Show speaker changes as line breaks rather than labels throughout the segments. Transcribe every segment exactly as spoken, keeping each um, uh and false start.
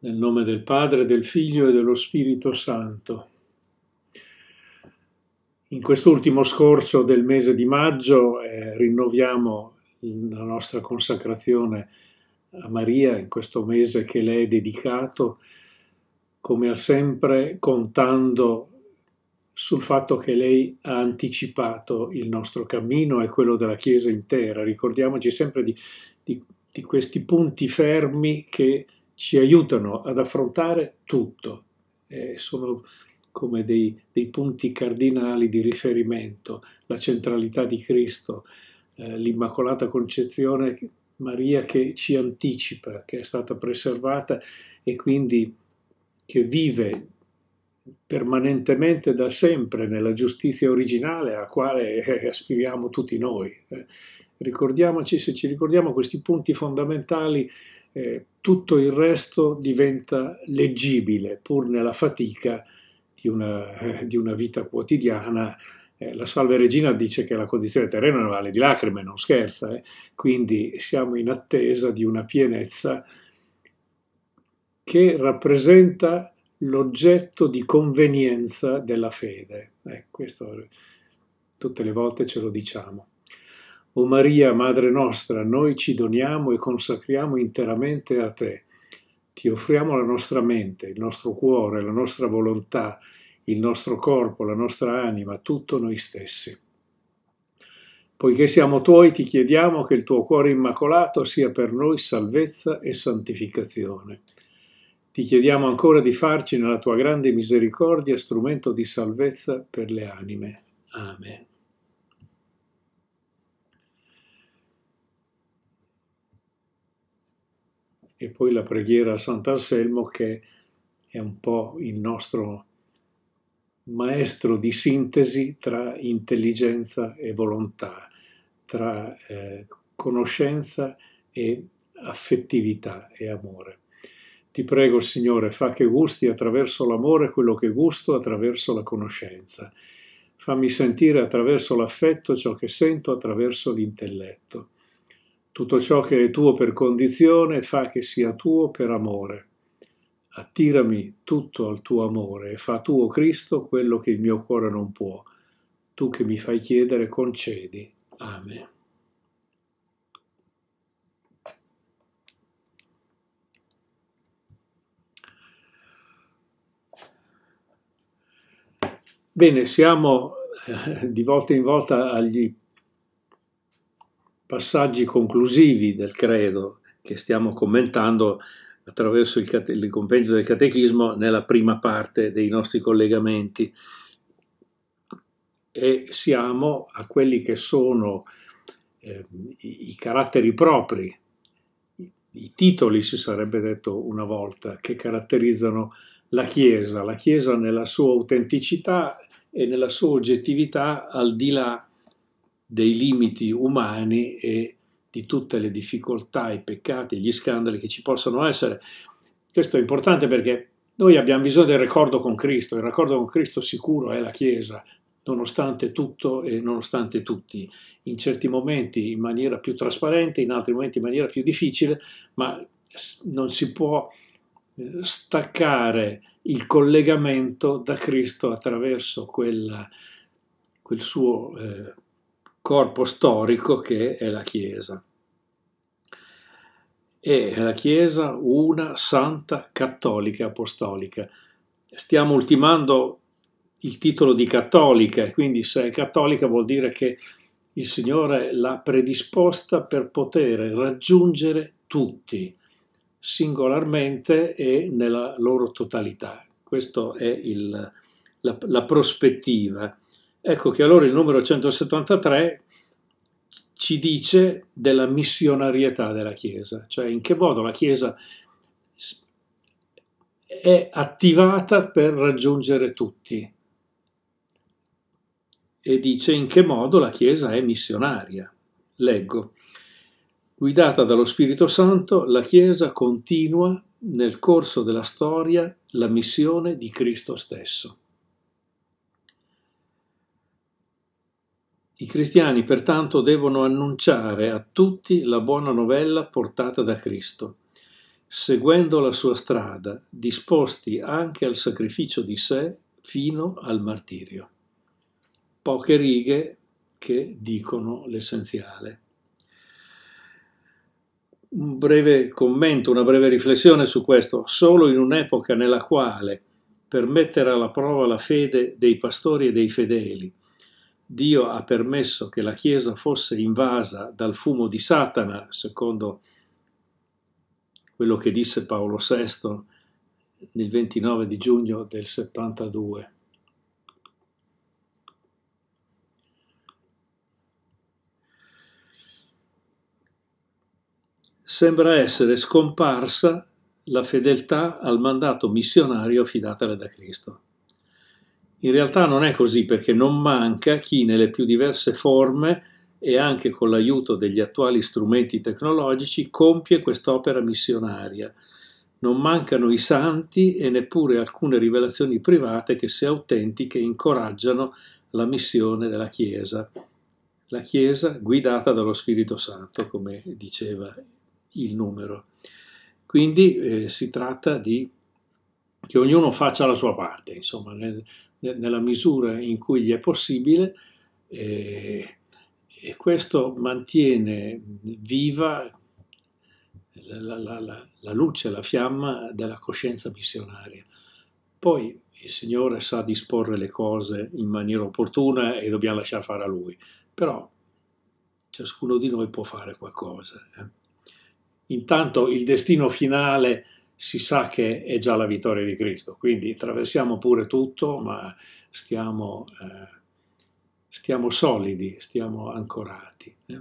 Nel nome del Padre, del Figlio e dello Spirito Santo. In quest'ultimo scorcio del mese di maggio eh, rinnoviamo la nostra consacrazione a Maria in questo mese che le è dedicato, come al sempre contando sul fatto che lei ha anticipato il nostro cammino e quello della Chiesa intera. Ricordiamoci sempre di, di, di questi punti fermi che ci aiutano ad affrontare tutto, eh, sono come dei, dei punti cardinali di riferimento, la centralità di Cristo, eh, l'Immacolata Concezione Maria che ci anticipa, che è stata preservata e quindi che vive permanentemente da sempre nella giustizia originale a quale eh, aspiriamo tutti noi. Eh, ricordiamoci, se ci ricordiamo questi punti fondamentali, Eh, tutto il resto diventa leggibile, pur nella fatica di una, eh, di una vita quotidiana. Eh, la Salve Regina dice che la condizione terrena è una valle di lacrime, non scherza, eh? Quindi siamo in attesa di una pienezza che rappresenta l'oggetto di convenienza della fede. Eh, questo tutte le volte ce lo diciamo. O Maria, Madre nostra, noi ci doniamo e consacriamo interamente a te. Ti offriamo la nostra mente, il nostro cuore, la nostra volontà, il nostro corpo, la nostra anima, tutto noi stessi. Poiché siamo tuoi, ti chiediamo che il tuo cuore immacolato sia per noi salvezza e santificazione. Ti chiediamo ancora di farci nella tua grande misericordia strumento di salvezza per le anime. Amen. E poi la preghiera a Sant'Anselmo, che è un po' il nostro maestro di sintesi tra intelligenza e volontà, tra eh, conoscenza e affettività e amore. Ti prego, Signore, fa che gusti attraverso l'amore quello che gusto attraverso la conoscenza. Fammi sentire attraverso l'affetto ciò che sento attraverso l'intelletto. Tutto ciò che è tuo per condizione fa che sia tuo per amore. Attirami tutto al tuo amore e fa tuo Cristo quello che il mio cuore non può. Tu che mi fai chiedere, concedi. Amen. Bene, siamo eh, di volta in volta agli passaggi conclusivi del credo che stiamo commentando attraverso il, cate- il compendio del catechismo nella prima parte dei nostri collegamenti, e siamo a quelli che sono eh, i, i caratteri propri, i, i titoli, si sarebbe detto una volta, che caratterizzano la Chiesa, la Chiesa nella sua autenticità e nella sua oggettività al di là dei limiti umani e di tutte le difficoltà, i peccati, gli scandali che ci possono essere. Questo è importante perché noi abbiamo bisogno del raccordo con Cristo, il raccordo con Cristo sicuro è la Chiesa, nonostante tutto e nonostante tutti, in certi momenti in maniera più trasparente, in altri momenti in maniera più difficile, ma non si può staccare il collegamento da Cristo attraverso quel, quel suo eh, corpo storico che è la Chiesa. E la Chiesa una, santa, cattolica, apostolica. Stiamo ultimando il titolo di cattolica, e quindi se è cattolica vuol dire che il Signore l'ha predisposta per poter raggiungere tutti, singolarmente e nella loro totalità. Questa è il, la, la prospettiva. Ecco che allora il numero centosettantatré ci dice della missionarietà della Chiesa, cioè in che modo la Chiesa è attivata per raggiungere tutti. E dice in che modo la Chiesa è missionaria. Leggo. Guidata dallo Spirito Santo, la Chiesa continua nel corso della storia la missione di Cristo stesso. I cristiani pertanto devono annunciare a tutti la buona novella portata da Cristo. seguendo la sua strada, disposti anche al sacrificio di sé fino al martirio. Poche righe che dicono l'essenziale. Un breve commento, una breve riflessione su questo. Solo in un'epoca nella quale, per mettere alla prova la fede dei pastori e dei fedeli, Dio ha permesso che la Chiesa fosse invasa dal fumo di Satana, secondo quello che disse Paolo sesto nel ventinove di giugno del settantadue. Sembra essere scomparsa la fedeltà al mandato missionario affidatale da Cristo. In realtà non è così, perché non manca chi nelle più diverse forme e anche con l'aiuto degli attuali strumenti tecnologici compie quest'opera missionaria. Non mancano i santi e neppure alcune rivelazioni private che, se autentiche, incoraggiano la missione della Chiesa. La Chiesa guidata dallo Spirito Santo, come diceva il numero. Quindi eh, si tratta di che ognuno faccia la sua parte, insomma, nel, nella misura in cui gli è possibile, eh, e questo mantiene viva la, la, la, la luce, la fiamma della coscienza missionaria. Poi il Signore sa disporre le cose in maniera opportuna e dobbiamo lasciar fare a Lui, però ciascuno di noi può fare qualcosa. Eh. Intanto il destino finale si sa che è già la vittoria di Cristo, quindi attraversiamo pure tutto, ma stiamo, eh, stiamo solidi, stiamo ancorati. Eh.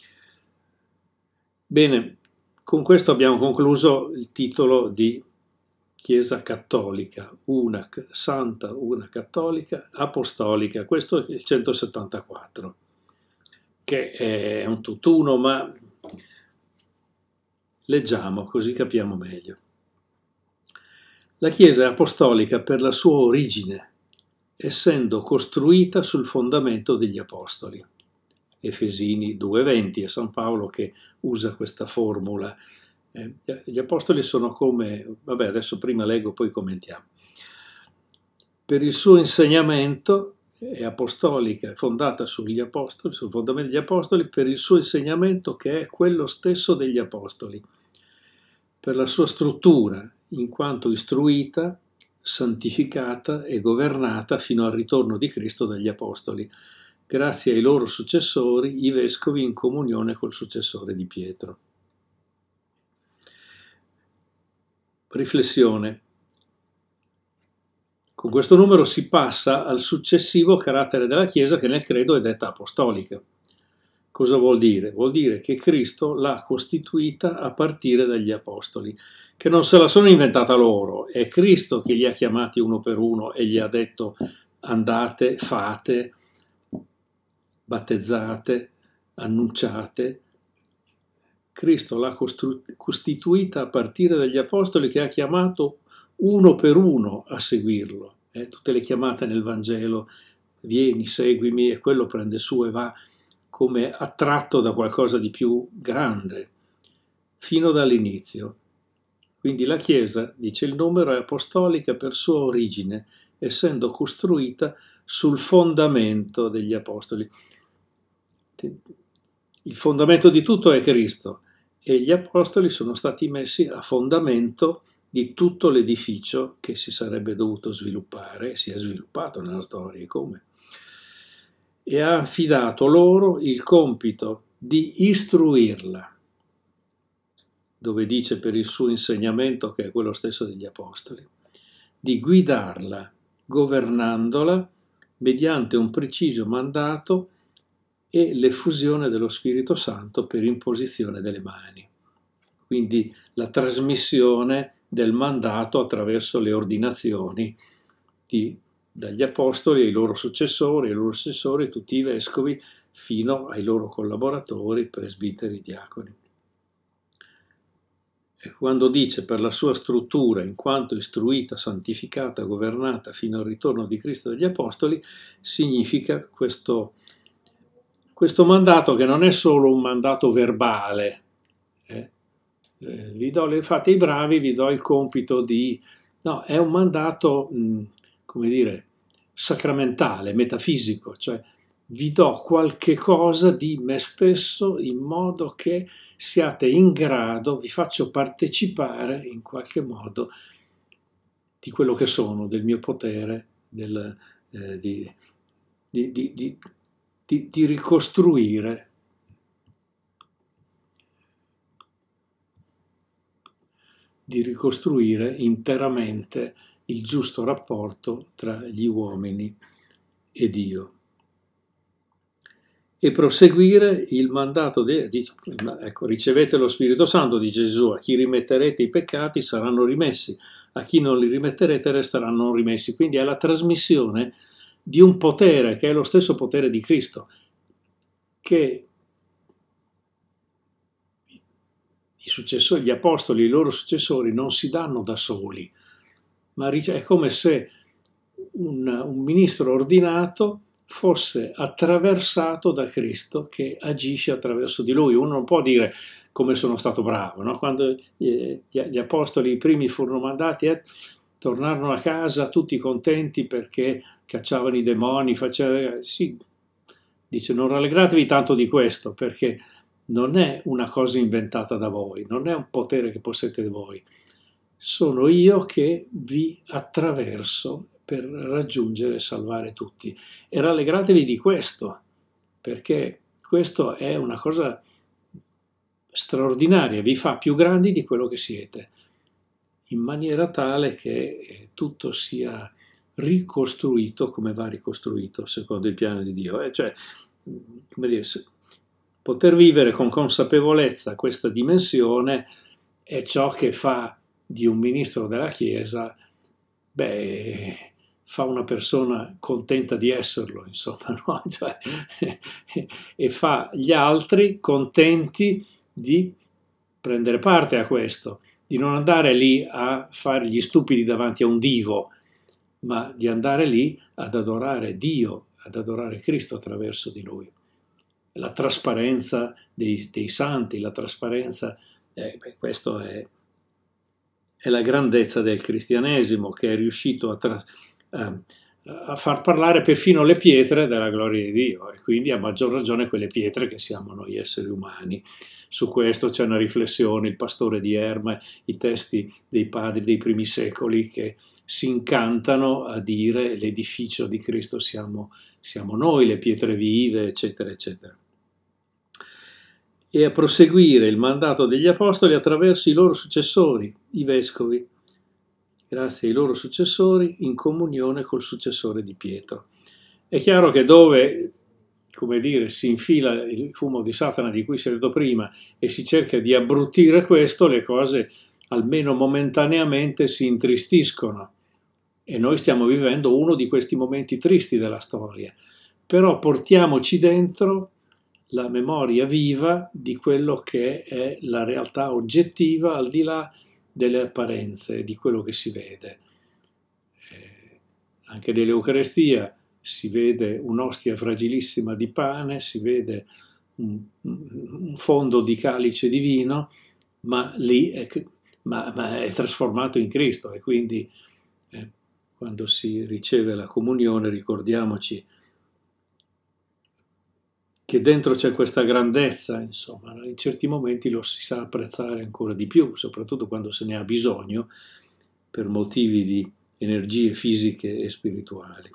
Bene, con questo abbiamo concluso il titolo di Chiesa Cattolica, una santa, una cattolica, apostolica. Questo è il centosettantaquattro, che è un tutt'uno, ma leggiamo così capiamo meglio. La Chiesa è apostolica per la sua origine, essendo costruita sul fondamento degli Apostoli. Efesini due venti, è San Paolo che usa questa formula. Eh, gli Apostoli sono come, vabbè adesso prima leggo poi commentiamo. Per il suo insegnamento è apostolica, è fondata sugli Apostoli, sul fondamento degli Apostoli, per il suo insegnamento che è quello stesso degli Apostoli, per la sua struttura, in quanto istruita, santificata e governata fino al ritorno di Cristo dagli Apostoli, grazie ai loro successori, i vescovi in comunione col successore di Pietro. Riflessione. Con questo numero si passa al successivo carattere della Chiesa che nel credo è detta apostolica. Cosa vuol dire? Vuol dire che Cristo l'ha costituita a partire dagli Apostoli, che non se la sono inventata loro, è Cristo che li ha chiamati uno per uno e gli ha detto andate, fate, battezzate, annunciate. Cristo l'ha costituita a partire dagli Apostoli che ha chiamato uno per uno a seguirlo. Eh, tutte le chiamate nel Vangelo, vieni, seguimi, e quello prende su e va come attratto da qualcosa di più grande, fino dall'inizio. Quindi la Chiesa, dice il numero, è apostolica per sua origine, essendo costruita sul fondamento degli Apostoli. Il fondamento di tutto è Cristo e gli Apostoli sono stati messi a fondamento di tutto l'edificio che si sarebbe dovuto sviluppare, si è sviluppato nella storia, come? E ha affidato loro il compito di istruirla, dove dice per il suo insegnamento, che è quello stesso degli Apostoli, di guidarla, governandola mediante un preciso mandato e l'effusione dello Spirito Santo per imposizione delle mani. Quindi la trasmissione del mandato attraverso le ordinazioni di, dagli Apostoli ai loro successori, ai loro successori, tutti i vescovi, fino ai loro collaboratori, presbiteri, diaconi. E quando dice per la sua struttura, in quanto istruita, santificata, governata fino al ritorno di Cristo dagli Apostoli, significa questo, questo mandato che non è solo un mandato verbale, eh, eh, vi do le, fate i bravi, vi do il compito di... No, è un mandato, mh, come dire, sacramentale, metafisico, cioè vi do qualche cosa di me stesso in modo che siate in grado, vi faccio partecipare in qualche modo di quello che sono, del mio potere, del, eh, di, di, di, di, di, di ricostruire di ricostruire interamente il giusto rapporto tra gli uomini e Dio. E proseguire il mandato di, di ecco, ricevete lo Spirito Santo, dice Gesù, a chi rimetterete i peccati saranno rimessi, a chi non li rimetterete resteranno non rimessi. Quindi è la trasmissione di un potere che è lo stesso potere di Cristo, che i successori, gli apostoli, i loro successori non si danno da soli, ma è come se un, un ministro ordinato fosse attraversato da Cristo che agisce attraverso di lui. Uno non può dire come sono stato bravo, no? Quando gli, gli apostoli, i primi, furono mandati, eh, tornarono a casa tutti contenti perché cacciavano i demoni, facevano... Sì, dice, non rallegratevi tanto di questo, perché non è una cosa inventata da voi, non è un potere che possedete voi. Sono io che vi attraverso per raggiungere e salvare tutti. E rallegratevi di questo, perché questo è una cosa straordinaria, vi fa più grandi di quello che siete, in maniera tale che tutto sia ricostruito come va ricostruito secondo il piano di Dio. Eh, cioè, come dire, poter vivere con consapevolezza questa dimensione è ciò che fa di un ministro della Chiesa, beh, fa una persona contenta di esserlo, insomma, no? Cioè, e fa gli altri contenti di prendere parte a questo, di non andare lì a fare gli stupidi davanti a un divo, ma di andare lì ad adorare Dio, ad adorare Cristo attraverso di Lui. La trasparenza dei, dei santi, la trasparenza, eh, beh, questo è, è la grandezza del cristianesimo, che è riuscito a, tra, a, a far parlare perfino le pietre della gloria di Dio, e quindi a maggior ragione quelle pietre che siamo noi esseri umani. Su questo c'è una riflessione, il pastore di Erma, i testi dei padri dei primi secoli che si incantano a dire l'edificio di Cristo siamo, siamo noi, le pietre vive, eccetera, eccetera. E a proseguire il mandato degli apostoli attraverso i loro successori, i vescovi, grazie ai loro successori, in comunione col successore di Pietro. È chiaro che dove, come dire, si infila il fumo di Satana di cui si è detto prima e si cerca di abbrutire questo, le cose almeno momentaneamente si intristiscono. E noi stiamo vivendo uno di questi momenti tristi della storia. Però portiamoci dentro la memoria viva di quello che è la realtà oggettiva al di là delle apparenze, di quello che si vede. Eh, anche nell'Eucarestia si vede un'ostia fragilissima di pane, si vede un, un fondo di calice di vino, ma lì è, ma, ma è trasformato in Cristo, e quindi eh, quando si riceve la comunione ricordiamoci che dentro c'è questa grandezza, insomma, in certi momenti lo si sa apprezzare ancora di più, soprattutto quando se ne ha bisogno per motivi di energie fisiche e spirituali.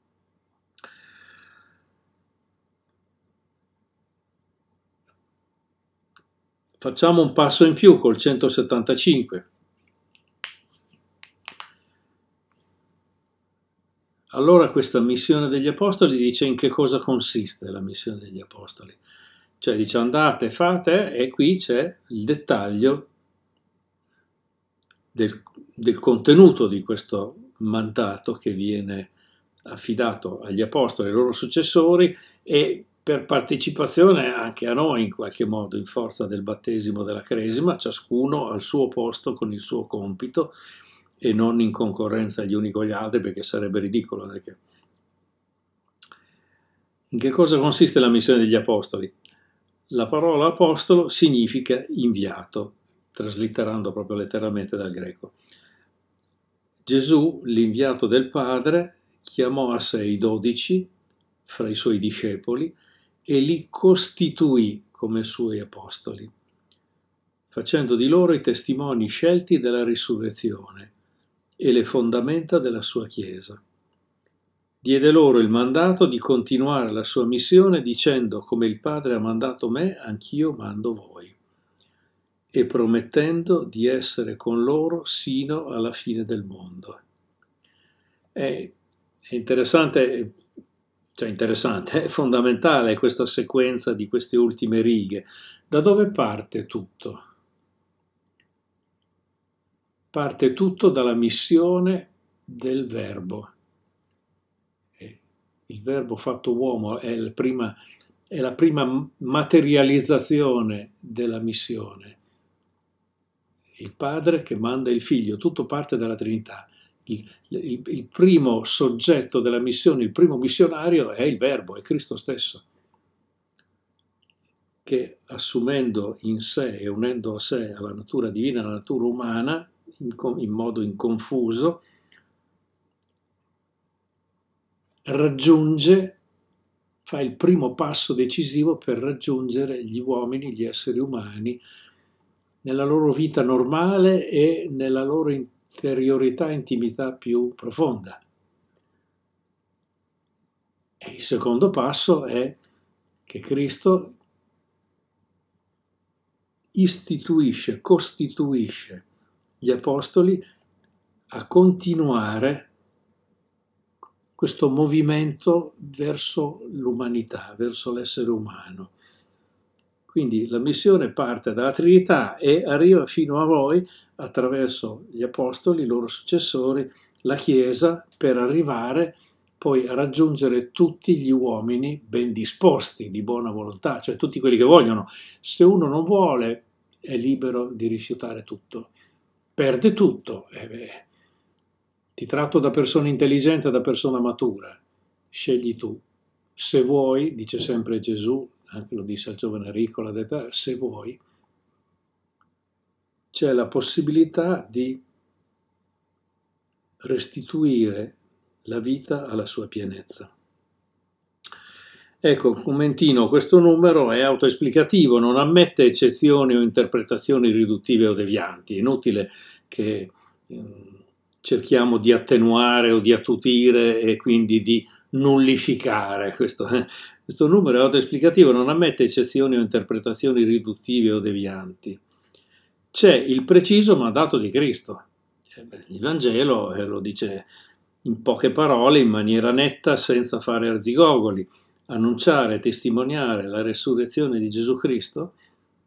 Facciamo un passo in più col centosettantacinque. Allora questa missione degli apostoli dice in che cosa consiste la missione degli apostoli. Cioè dice andate, fate, e qui c'è il dettaglio del, del contenuto di questo mandato che viene affidato agli apostoli e ai loro successori, e per partecipazione anche a noi in qualche modo in forza del battesimo della Cresima, ciascuno al suo posto con il suo compito, e non in concorrenza gli uni con gli altri, perché sarebbe ridicolo. Perché... In che cosa consiste la missione degli apostoli? La parola apostolo significa inviato, traslitterando proprio letteralmente dal greco. Gesù, l'inviato del Padre, chiamò a sé i dodici fra i suoi discepoli e li costituì come suoi apostoli, facendo di loro i testimoni scelti della risurrezione e le fondamenta della sua Chiesa. Diede loro il mandato di continuare la sua missione dicendo: come il Padre ha mandato me, anch'io mando voi, e promettendo di essere con loro sino alla fine del mondo. È, è interessante, cioè interessante, è fondamentale questa sequenza di queste ultime righe. Da dove parte tutto? Parte tutto dalla missione del Verbo. Il Verbo fatto uomo è la prima, è la prima materializzazione della missione. Il Padre che manda il Figlio, tutto parte dalla Trinità. Il, il, il primo soggetto della missione, il primo missionario è il Verbo, è Cristo stesso, che assumendo in sé e unendo a sé alla natura divina e alla natura umana in, in modo inconfuso, raggiunge, fa il primo passo decisivo per raggiungere gli uomini, gli esseri umani, nella loro vita normale e nella loro interiorità e intimità più profonda. E il secondo passo è che Cristo istituisce, costituisce gli apostoli a continuare questo movimento verso l'umanità, verso l'essere umano. Quindi la missione parte dalla Trinità e arriva fino a voi attraverso gli apostoli, i loro successori, la Chiesa, per arrivare poi a raggiungere tutti gli uomini ben disposti, di buona volontà, cioè tutti quelli che vogliono. Se uno non vuole, è libero di rifiutare tutto, perde tutto. Eh beh, ti tratto da persona intelligente, da persona matura, scegli tu. Se vuoi, dice sempre Gesù, anche lo disse al giovane ricco, l'ha detto, se vuoi, c'è la possibilità di restituire la vita alla sua pienezza. Ecco, un commentino, questo numero è autoesplicativo, non ammette eccezioni o interpretazioni riduttive o devianti. È inutile che eh, cerchiamo di attenuare o di attutire e quindi di nullificare. Questo, eh. Questo numero è autoesplicativo, non ammette eccezioni o interpretazioni riduttive o devianti. C'è il preciso mandato di Cristo. Il Vangelo eh, lo dice in poche parole, in maniera netta, senza fare arzigogoli. Annunciare e testimoniare la resurrezione di Gesù Cristo,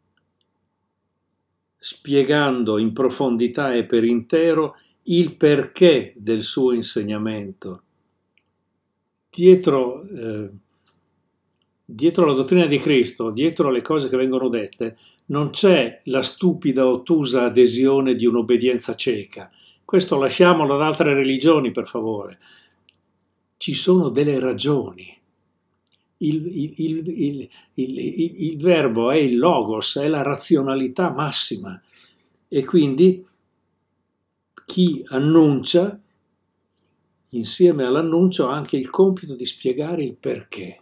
spiegando in profondità e per intero il perché del suo insegnamento. Dietro, eh, dietro la dottrina di Cristo, dietro le cose che vengono dette, non c'è la stupida ottusa adesione di un'obbedienza cieca. Questo lasciamolo ad altre religioni, per favore. Ci sono delle ragioni. Il, il, il, il, il, il verbo è il logos, è la razionalità massima, e quindi chi annuncia, insieme all'annuncio, ha anche il compito di spiegare il perché.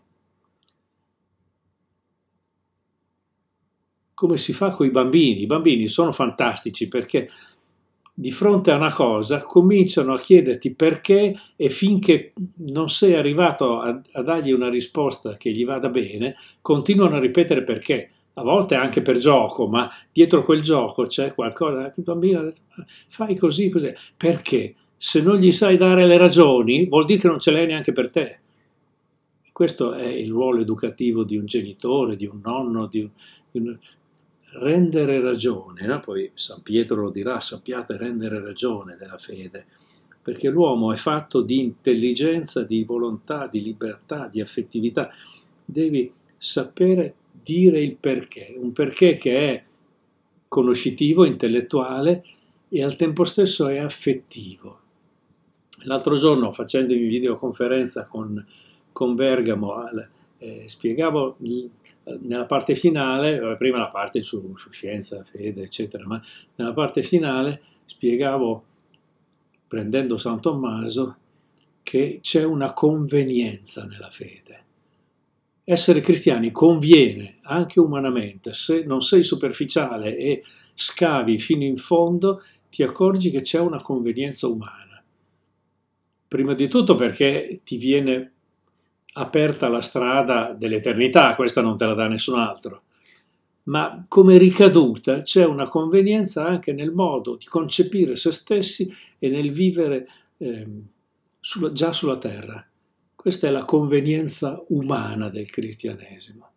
Come si fa con i bambini? I bambini sono fantastici perché di fronte a una cosa cominciano a chiederti perché, e finché non sei arrivato a, a dargli una risposta che gli vada bene, continuano a ripetere perché, a volte anche per gioco, ma dietro quel gioco c'è qualcosa. Il bambino ha detto, fai così, così, perché? Se non gli sai dare le ragioni, vuol dire che non ce l'hai neanche per te. Questo è il ruolo educativo di un genitore, di un nonno, di un... Di un rendere ragione, no? Poi San Pietro lo dirà, sappiate rendere ragione della fede, perché l'uomo è fatto di intelligenza, di volontà, di libertà, di affettività. Devi sapere dire il perché, un perché che è conoscitivo, intellettuale e al tempo stesso è affettivo. L'altro giorno, facendomi videoconferenza con, con Bergamo, eh, spiegavo nella parte finale, prima la parte su, su scienza, fede, eccetera, ma nella parte finale spiegavo, prendendo San Tommaso, che c'è una convenienza nella fede. Essere cristiani conviene anche umanamente. Se non sei superficiale e scavi fino in fondo, ti accorgi che c'è una convenienza umana. Prima di tutto perché ti viene aperta la strada dell'eternità, questa non te la dà nessun altro. Ma come ricaduta c'è una convenienza anche nel modo di concepire se stessi e nel vivere eh, sulla, già sulla terra. Questa è la convenienza umana del cristianesimo.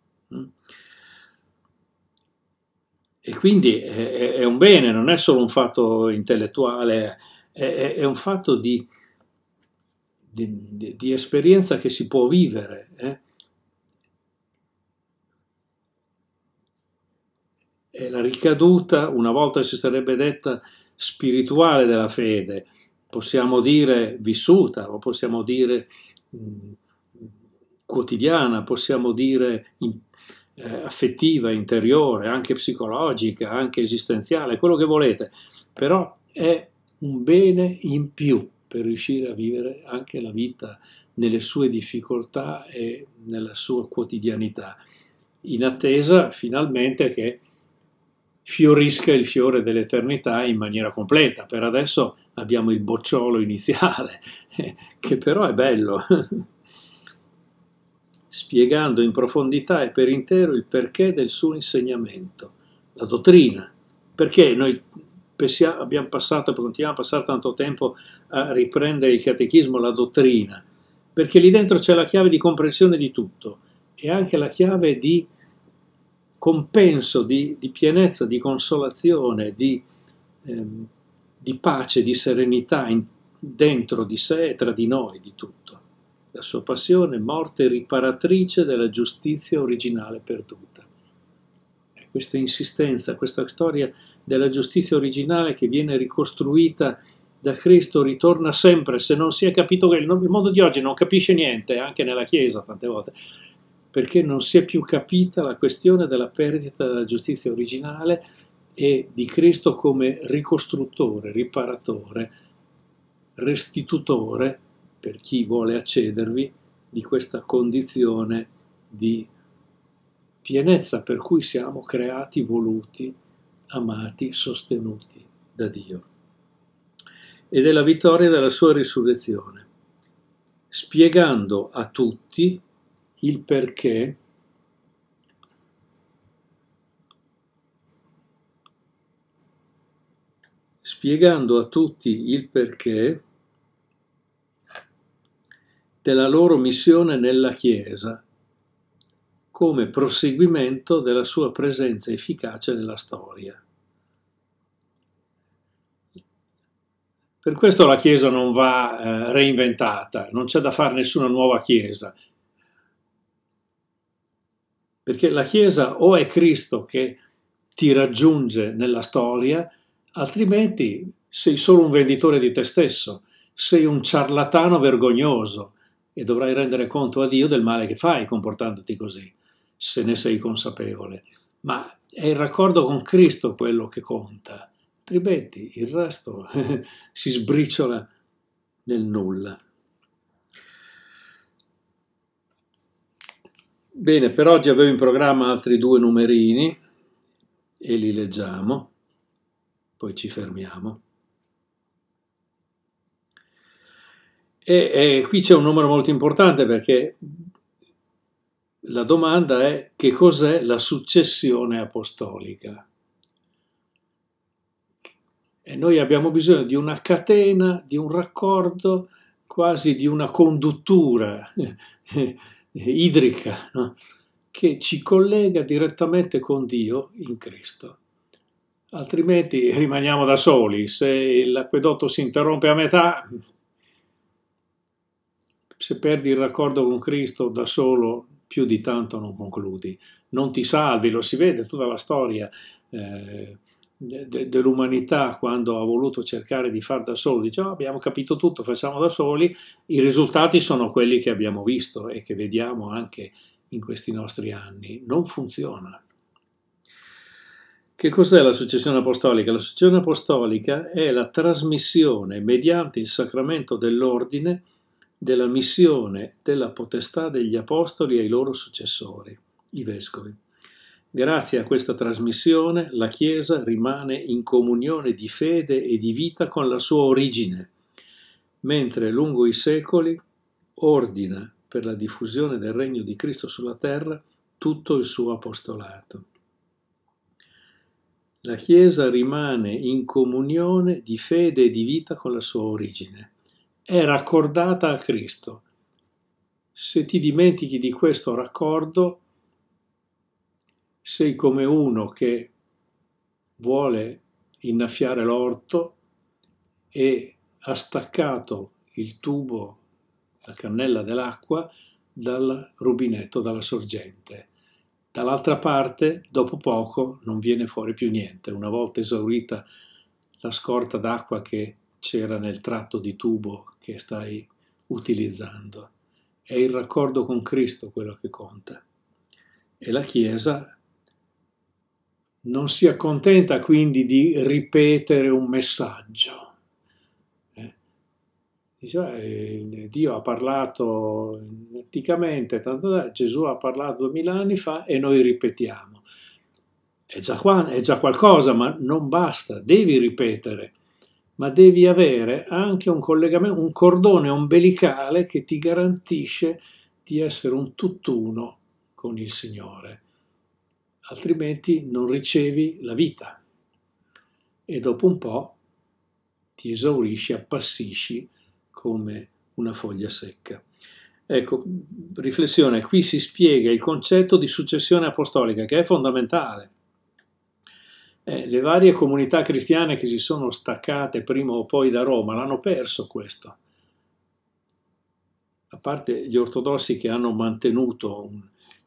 E quindi è, è un bene, non è solo un fatto intellettuale, è, è un fatto di, di, di, di esperienza che si può vivere. Eh? È la ricaduta, una volta si sarebbe detta spirituale della fede, possiamo dire vissuta, o possiamo dire quotidiana, possiamo dire eh, affettiva, interiore, anche psicologica, anche esistenziale, quello che volete, però è un bene in più per riuscire a vivere anche la vita nelle sue difficoltà e nella sua quotidianità, in attesa finalmente che fiorisca il fiore dell'eternità in maniera completa. Per adesso abbiamo il bocciolo iniziale, che però è bello, spiegando in profondità e per intero il perché del suo insegnamento, la dottrina. Perché noi abbiamo passato e continuiamo a passare tanto tempo a riprendere il catechismo, la dottrina? Perché lì dentro c'è la chiave di comprensione di tutto e anche la chiave di compenso, di, di pienezza, di consolazione, di, ehm, di pace, di serenità in, dentro di sé e tra di noi, di tutto. La sua passione, morte riparatrice della giustizia originale perduta. E questa insistenza, questa storia della giustizia originale che viene ricostruita da Cristo ritorna sempre, se non si è capito che il mondo di oggi non capisce niente, anche nella Chiesa tante volte, perché non si è più capita la questione della perdita della giustizia originale e di Cristo come ricostruttore, riparatore, restitutore, per chi vuole accedervi, di questa condizione di pienezza per cui siamo creati, voluti, amati, sostenuti da Dio. E della vittoria della sua risurrezione, spiegando a tutti il perché spiegando a tutti il perché della loro missione nella Chiesa come proseguimento della sua presenza efficace nella storia. Per questo la Chiesa non va eh, reinventata, non c'è da fare nessuna nuova Chiesa. Perché la Chiesa o è Cristo che ti raggiunge nella storia, altrimenti sei solo un venditore di te stesso, sei un ciarlatano vergognoso e dovrai rendere conto a Dio del male che fai comportandoti così, se ne sei consapevole. Ma è il raccordo con Cristo quello che conta, altrimenti il resto si sbriciola nel nulla. Bene, per oggi avevo in programma altri due numerini e li leggiamo, poi ci fermiamo. E, e qui c'è un numero molto importante perché la domanda è: che cos'è la successione apostolica? E noi abbiamo bisogno di una catena, di un raccordo, quasi di una conduttura idrica, no? Che ci collega direttamente con Dio in Cristo. Altrimenti rimaniamo da soli. Se l'acquedotto si interrompe a metà, se perdi il raccordo con Cristo da solo, più di tanto non concludi. Non ti salvi, lo si vede tutta la storia eh, de- dell'umanità quando ha voluto cercare di far da solo. Dice: oh, abbiamo capito tutto, facciamo da soli. I risultati sono quelli che abbiamo visto e che vediamo anche in questi nostri anni. Non funziona. Che cos'è la successione apostolica? La successione apostolica è la trasmissione mediante il sacramento dell'ordine della missione della potestà degli apostoli ai loro successori, i vescovi. Grazie a questa trasmissione la Chiesa rimane in comunione di fede e di vita con la sua origine, mentre lungo i secoli ordina per la diffusione del regno di Cristo sulla terra tutto il suo apostolato. La Chiesa rimane in comunione di fede e di vita con la sua origine. È raccordata a Cristo. Se ti dimentichi di questo raccordo, sei come uno che vuole innaffiare l'orto e ha staccato il tubo, la cannella dell'acqua, dal rubinetto, dalla sorgente. Dall'altra parte, dopo poco, non viene fuori più niente. Una volta esaurita la scorta d'acqua che c'era nel tratto di tubo che stai utilizzando. È il raccordo con Cristo quello che conta. E la Chiesa non si accontenta quindi di ripetere un messaggio. Eh? Dice, eh, Dio ha parlato anticamente, tanto da, Gesù ha parlato duemila anni fa e noi ripetiamo. È già, qua, è già qualcosa, ma non basta, devi ripetere. Ma devi avere anche un collegamento, un cordone ombelicale che ti garantisce di essere un tutt'uno con il Signore, altrimenti non ricevi la vita e dopo un po' ti esaurisci, appassisci come una foglia secca. Ecco, riflessione, qui si spiega il concetto di successione apostolica che è fondamentale. Eh, le varie comunità cristiane che si sono staccate prima o poi da Roma l'hanno perso questo. A parte gli ortodossi che hanno mantenuto un,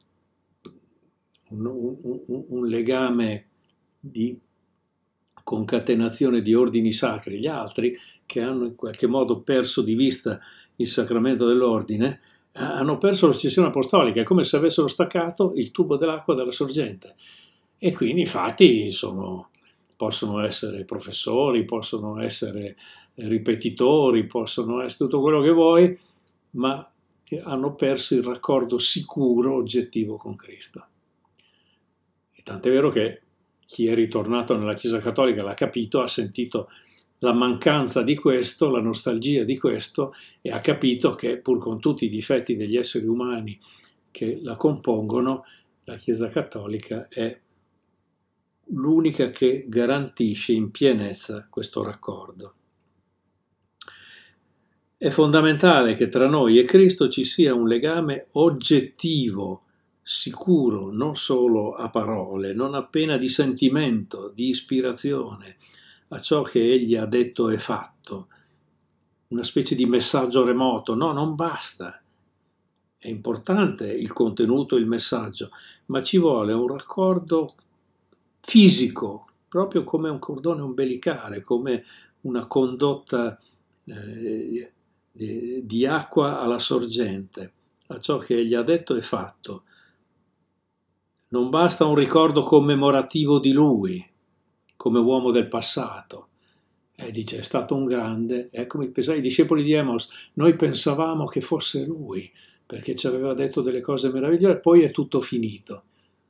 un, un, un legame di concatenazione di ordini sacri, gli altri che hanno in qualche modo perso di vista il sacramento dell'ordine, hanno perso la successione apostolica, è come se avessero staccato il tubo dell'acqua dalla sorgente. E quindi infatti sono, possono essere professori, possono essere ripetitori, possono essere tutto quello che vuoi, ma hanno perso il raccordo sicuro, oggettivo con Cristo. E tant'è vero che chi è ritornato nella Chiesa Cattolica l'ha capito, ha sentito la mancanza di questo, la nostalgia di questo e ha capito che pur con tutti i difetti degli esseri umani che la compongono, la Chiesa Cattolica è l'unica che garantisce in pienezza questo raccordo. È fondamentale che tra noi e Cristo ci sia un legame oggettivo, sicuro, non solo a parole, non appena di sentimento, di ispirazione a ciò che Egli ha detto e fatto, una specie di messaggio remoto. No, non basta. È importante il contenuto, il messaggio, ma ci vuole un raccordo fisico, proprio come un cordone ombelicale, come una condotta eh, di, di acqua alla sorgente, a ciò che egli ha detto e fatto. Non basta un ricordo commemorativo di lui, come uomo del passato. Eh, dice, è stato un grande, è come i discepoli di Emos, noi pensavamo che fosse lui, perché ci aveva detto delle cose meravigliose, poi è tutto finito.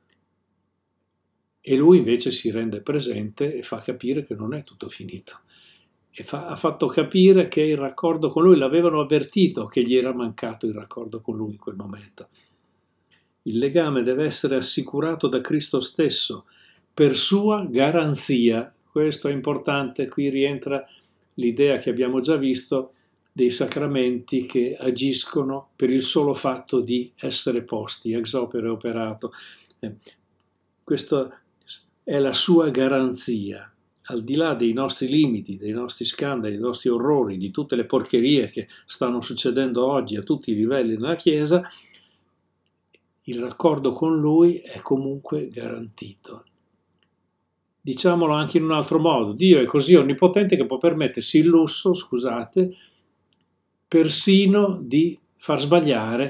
E lui invece si rende presente e fa capire che non è tutto finito. E fa, ha fatto capire che il raccordo con lui, l'avevano avvertito che gli era mancato il raccordo con lui in quel momento. Il legame deve essere assicurato da Cristo stesso per sua garanzia. Questo è importante, qui rientra l'idea che abbiamo già visto dei sacramenti che agiscono per il solo fatto di essere posti, ex opere operato. Eh, questo è la sua garanzia, al di là dei nostri limiti, dei nostri scandali, dei nostri orrori, di tutte le porcherie che stanno succedendo oggi a tutti i livelli nella Chiesa, il raccordo con Lui è comunque garantito. Diciamolo anche in un altro modo, Dio è così onnipotente che può permettersi il lusso, scusate, persino di far sbagliare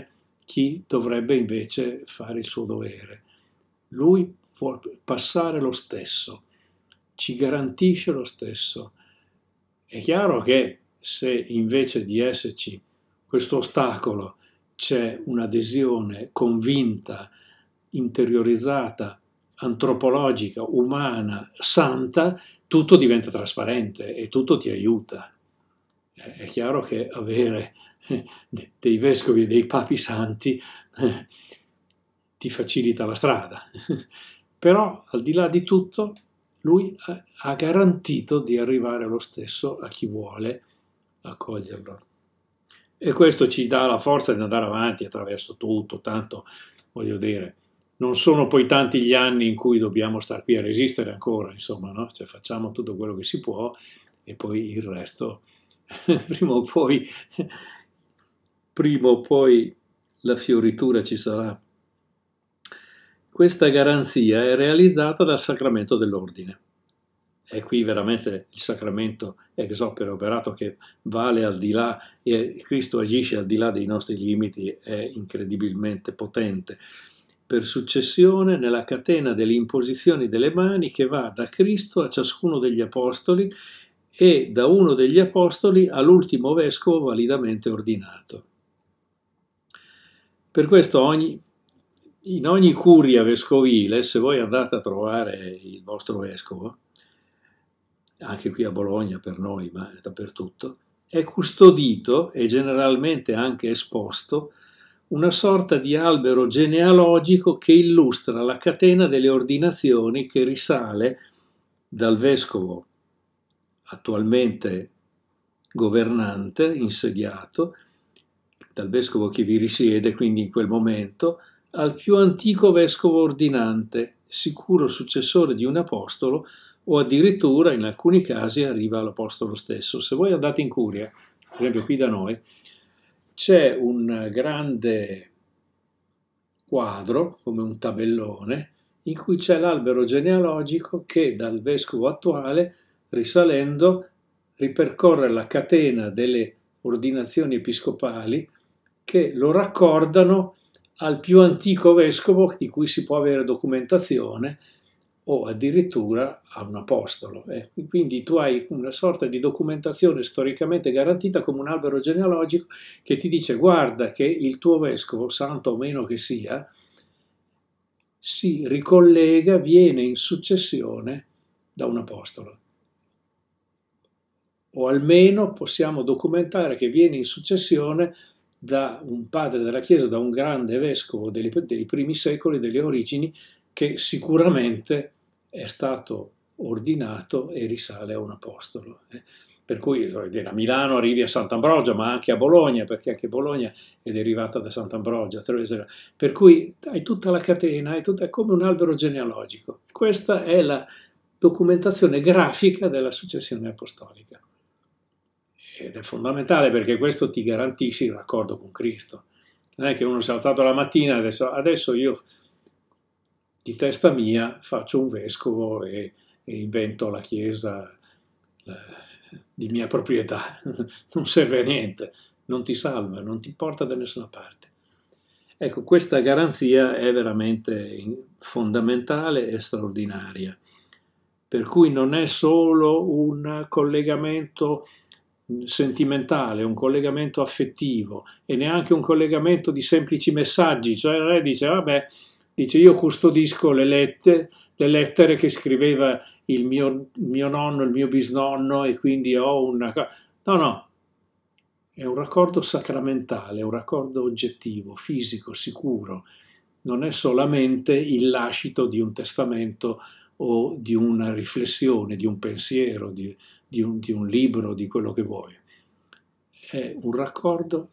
chi dovrebbe invece fare il suo dovere. Lui può passare lo stesso, ci garantisce lo stesso. È chiaro che se invece di esserci questo ostacolo c'è un'adesione convinta, interiorizzata, antropologica, umana, santa, tutto diventa trasparente e tutto ti aiuta. È chiaro che avere dei vescovi e dei papi santi ti facilita la strada, però al di là di tutto lui ha garantito di arrivare lo stesso a chi vuole accoglierlo. E questo ci dà la forza di andare avanti attraverso tutto, tanto voglio dire, non sono poi tanti gli anni in cui dobbiamo star qui a resistere ancora, insomma, no? Cioè facciamo tutto quello che si può e poi il resto, prima o poi, prima o poi la fioritura ci sarà. Questa garanzia è realizzata dal sacramento dell'ordine. È qui veramente il sacramento ex opere operato che vale al di là, e Cristo agisce al di là dei nostri limiti, è incredibilmente potente. Per successione nella catena delle imposizioni delle mani che va da Cristo a ciascuno degli apostoli e da uno degli apostoli all'ultimo vescovo validamente ordinato. Per questo ogni, in ogni curia vescovile, se voi andate a trovare il vostro vescovo, anche qui a Bologna per noi, ma dappertutto, è custodito e generalmente anche esposto una sorta di albero genealogico che illustra la catena delle ordinazioni che risale dal vescovo attualmente governante, insediato, dal vescovo che vi risiede, quindi in quel momento, al più antico vescovo ordinante, sicuro successore di un apostolo, o addirittura in alcuni casi arriva all'apostolo stesso. Se voi andate in curia, per esempio qui da noi, c'è un grande quadro, come un tabellone, in cui c'è l'albero genealogico che dal vescovo attuale, risalendo, ripercorre la catena delle ordinazioni episcopali che lo raccordano al più antico vescovo di cui si può avere documentazione, o addirittura a un apostolo. Eh. Quindi tu hai una sorta di documentazione storicamente garantita come un albero genealogico che ti dice: guarda che il tuo vescovo, santo o meno che sia, si ricollega, viene in successione da un apostolo. O almeno possiamo documentare che viene in successione da un padre della Chiesa, da un grande vescovo dei, dei primi secoli, delle origini, che sicuramente è stato ordinato e risale a un apostolo. Eh. Per cui a Milano arrivi a Sant'Ambrogio, ma anche a Bologna, perché anche Bologna è derivata da Sant'Ambrogio. Per cui hai tutta la catena, è, tutta, è come un albero genealogico. Questa è la documentazione grafica della successione apostolica. Ed è fondamentale perché questo ti garantisce il raccordo con Cristo. Non è che uno si è alzato la mattina e adesso, adesso io di testa mia faccio un vescovo e, e invento la Chiesa la, di mia proprietà. Non serve a niente, non ti salva, non ti porta da nessuna parte. Ecco, questa garanzia è veramente fondamentale e straordinaria, per cui non è solo un collegamento sentimentale, un collegamento affettivo e neanche un collegamento di semplici messaggi, cioè lei dice vabbè, dice io custodisco le lettere, le lettere che scriveva il mio, il mio nonno, il mio bisnonno e quindi ho una... No, no, è un raccordo sacramentale, un raccordo oggettivo, fisico, sicuro, non è solamente il lascito di un testamento o di una riflessione, di un pensiero, di, di, un, di un libro, di quello che vuoi. È un raccordo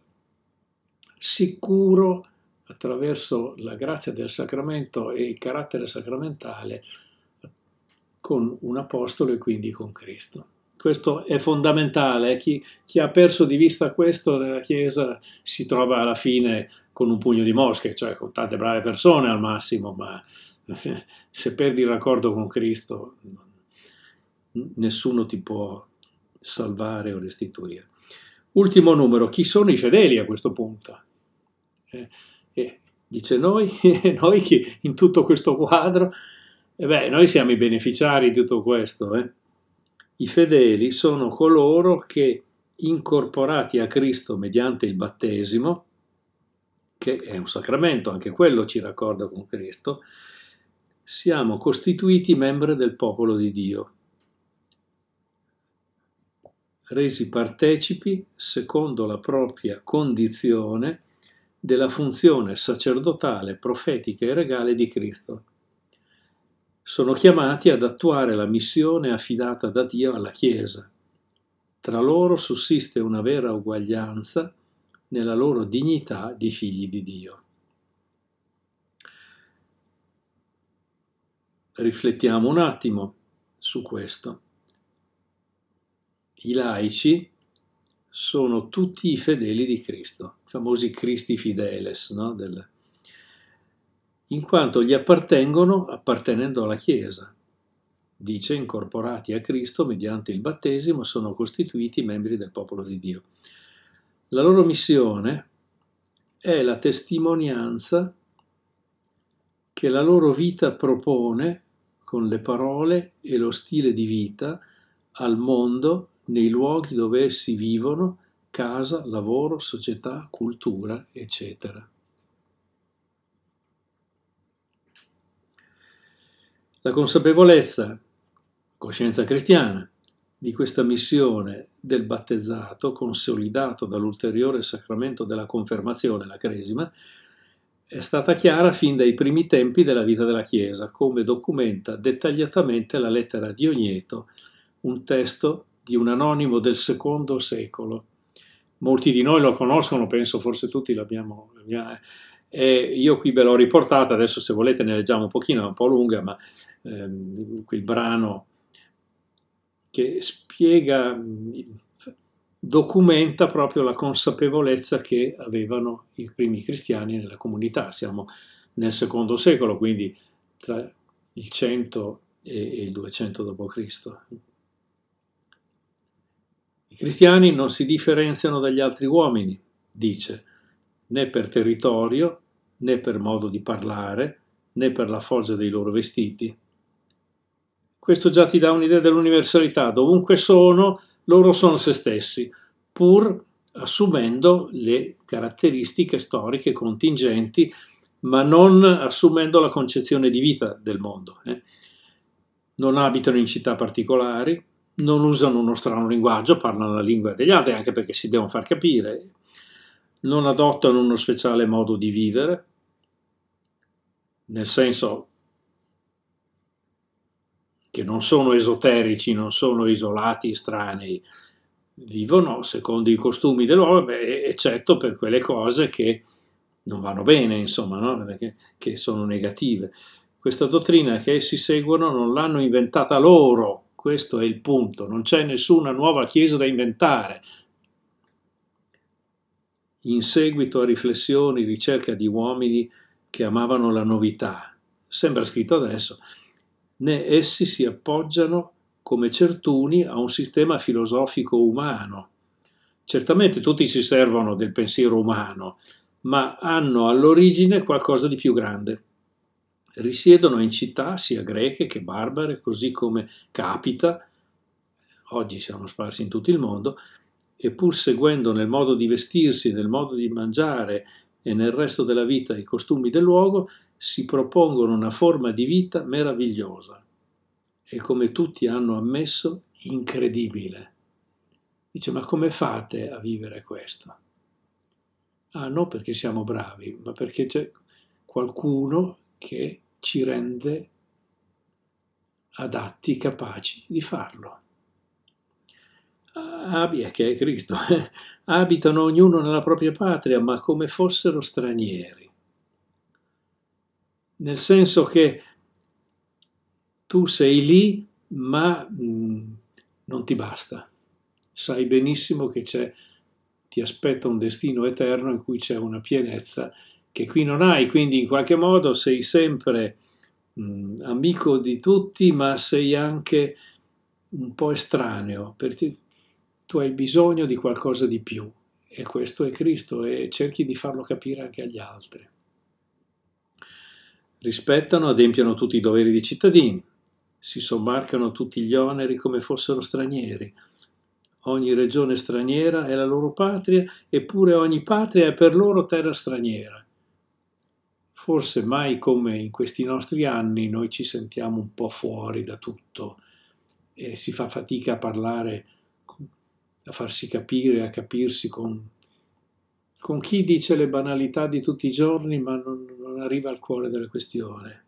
sicuro attraverso la grazia del sacramento e il carattere sacramentale con un apostolo e quindi con Cristo. Questo è fondamentale. Chi, chi ha perso di vista questo nella Chiesa si trova alla fine con un pugno di mosche, cioè con tante brave persone al massimo, ma se perdi il raccordo con Cristo nessuno ti può salvare o restituire. Ultimo numero, chi sono i fedeli a questo punto? Eh, E dice noi, noi che in tutto questo quadro, e beh, noi siamo i beneficiari di tutto questo. Eh? I fedeli sono coloro che, incorporati a Cristo mediante il battesimo, che è un sacramento, anche quello ci raccorda con Cristo, siamo costituiti membri del popolo di Dio, resi partecipi, secondo la propria condizione, della funzione sacerdotale, profetica e regale di Cristo. Sono chiamati ad attuare la missione affidata da Dio alla Chiesa. Tra loro sussiste una vera uguaglianza nella loro dignità di figli di Dio. Riflettiamo un attimo su questo. I laici sono tutti i fedeli di Cristo, i famosi Christi Fideles, no? Del... in quanto gli appartengono appartenendo alla Chiesa. Dice, incorporati a Cristo mediante il battesimo, sono costituiti membri del popolo di Dio. La loro missione è la testimonianza che la loro vita propone con le parole e lo stile di vita al mondo nei luoghi dove essi vivono, casa, lavoro, società, cultura, eccetera. La consapevolezza, coscienza cristiana, di questa missione del battezzato, consolidato dall'ulteriore sacramento della confermazione, la cresima, è stata chiara fin dai primi tempi della vita della Chiesa, come documenta dettagliatamente la lettera di Ogneto, un testo di un anonimo del secondo secolo. Molti di noi lo conoscono, penso forse tutti l'abbiamo. E io qui ve l'ho riportata, adesso se volete ne leggiamo un pochino, è un po' lunga, ma ehm, il brano che spiega, documenta proprio la consapevolezza che avevano i primi cristiani nella comunità. Siamo nel secondo secolo, quindi tra il cento e il duecento dopo Cristo. I cristiani non si differenziano dagli altri uomini, dice, né per territorio, né per modo di parlare, né per la foggia dei loro vestiti. Questo già ti dà un'idea dell'universalità. Dovunque sono, loro sono se stessi, pur assumendo le caratteristiche storiche contingenti, ma non assumendo la concezione di vita del mondo. Eh. Non abitano in città particolari, non usano uno strano linguaggio, parlano la lingua degli altri, anche perché si devono far capire, non adottano uno speciale modo di vivere, nel senso che non sono esoterici, non sono isolati, estranei, vivono secondo i costumi dell'uomo, eccetto per quelle cose che non vanno bene, insomma, no? Perché, che sono negative. Questa dottrina che essi seguono non l'hanno inventata loro, questo è il punto, non c'è nessuna nuova chiesa da inventare. In seguito a riflessioni, ricerca di uomini che amavano la novità, sembra scritto adesso, né essi si appoggiano come certuni a un sistema filosofico umano. Certamente tutti si servono del pensiero umano, ma hanno all'origine qualcosa di più grande. Risiedono in città sia greche che barbare, così come capita, oggi siamo sparsi in tutto il mondo, e pur seguendo nel modo di vestirsi, nel modo di mangiare e nel resto della vita i costumi del luogo, si propongono una forma di vita meravigliosa e, come tutti hanno ammesso, incredibile. Dice, ma come fate a vivere questo? Ah, non perché siamo bravi, ma perché c'è qualcuno che ci rende adatti, capaci di farlo. Abbia, che è Cristo, abitano ognuno nella propria patria, ma come fossero stranieri. Nel senso che tu sei lì, ma mh, non ti basta. Sai benissimo che c'è, ti aspetta un destino eterno in cui c'è una pienezza che qui non hai, quindi in qualche modo sei sempre mh, amico di tutti, ma sei anche un po' estraneo, perché tu hai bisogno di qualcosa di più, e questo è Cristo, e cerchi di farlo capire anche agli altri. rispettano, adempiono tutti i doveri di cittadini, si sobbarcano tutti gli oneri come fossero stranieri. Ogni regione straniera è la loro patria, eppure ogni patria è per loro terra straniera. Forse mai come in questi nostri anni noi ci sentiamo un po' fuori da tutto e si fa fatica a parlare, a farsi capire, a capirsi con, con chi dice le banalità di tutti i giorni ma non, non arriva al cuore della questione.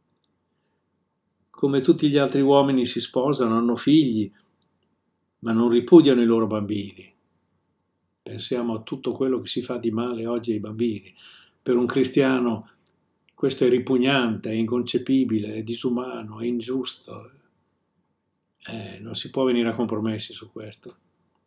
Come tutti gli altri uomini si sposano, hanno figli, ma non ripudiano i loro bambini. Pensiamo a tutto quello che si fa di male oggi ai bambini. Per un cristiano questo è ripugnante, è inconcepibile, è disumano, è ingiusto. Eh, non si può venire a compromessi su questo.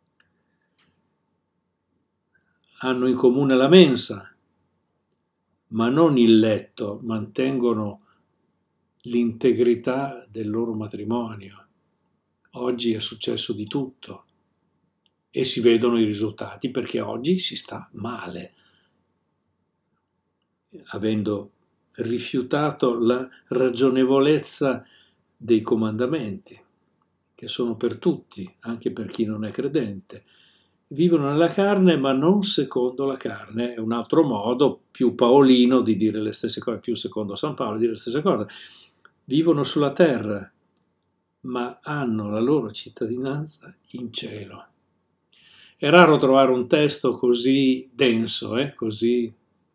Hanno in comune la mensa, ma non il letto, mantengono l'integrità del loro matrimonio. Oggi è successo di tutto e si vedono i risultati perché oggi si sta male, avendo rifiutato la ragionevolezza dei comandamenti, che sono per tutti, anche per chi non è credente. Vivono nella carne, ma non secondo la carne. È un altro modo più paolino di dire le stesse cose, più secondo San Paolo di dire le stesse cose. Vivono sulla terra, ma hanno la loro cittadinanza in cielo. È raro trovare un testo così denso, eh? Così.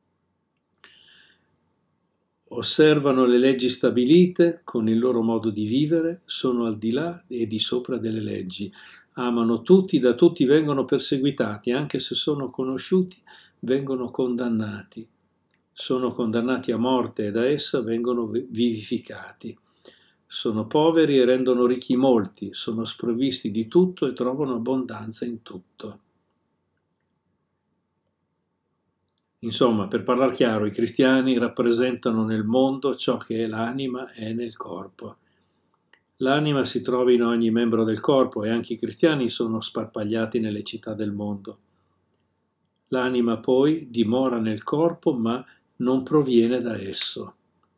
Osservano le leggi stabilite con il loro modo di vivere, sono al di là e di sopra delle leggi. Amano tutti, da tutti vengono perseguitati, anche se sono conosciuti, vengono condannati. Sono condannati a morte e da essa vengono vivificati. Sono poveri e rendono ricchi molti, sono sprovvisti di tutto e trovano abbondanza in tutto. Insomma, per parlare chiaro, i cristiani rappresentano nel mondo ciò che l'anima è nel corpo. L'anima si trova in ogni membro del corpo e anche i cristiani sono sparpagliati nelle città del mondo. L'anima poi dimora nel corpo ma non proviene da esso.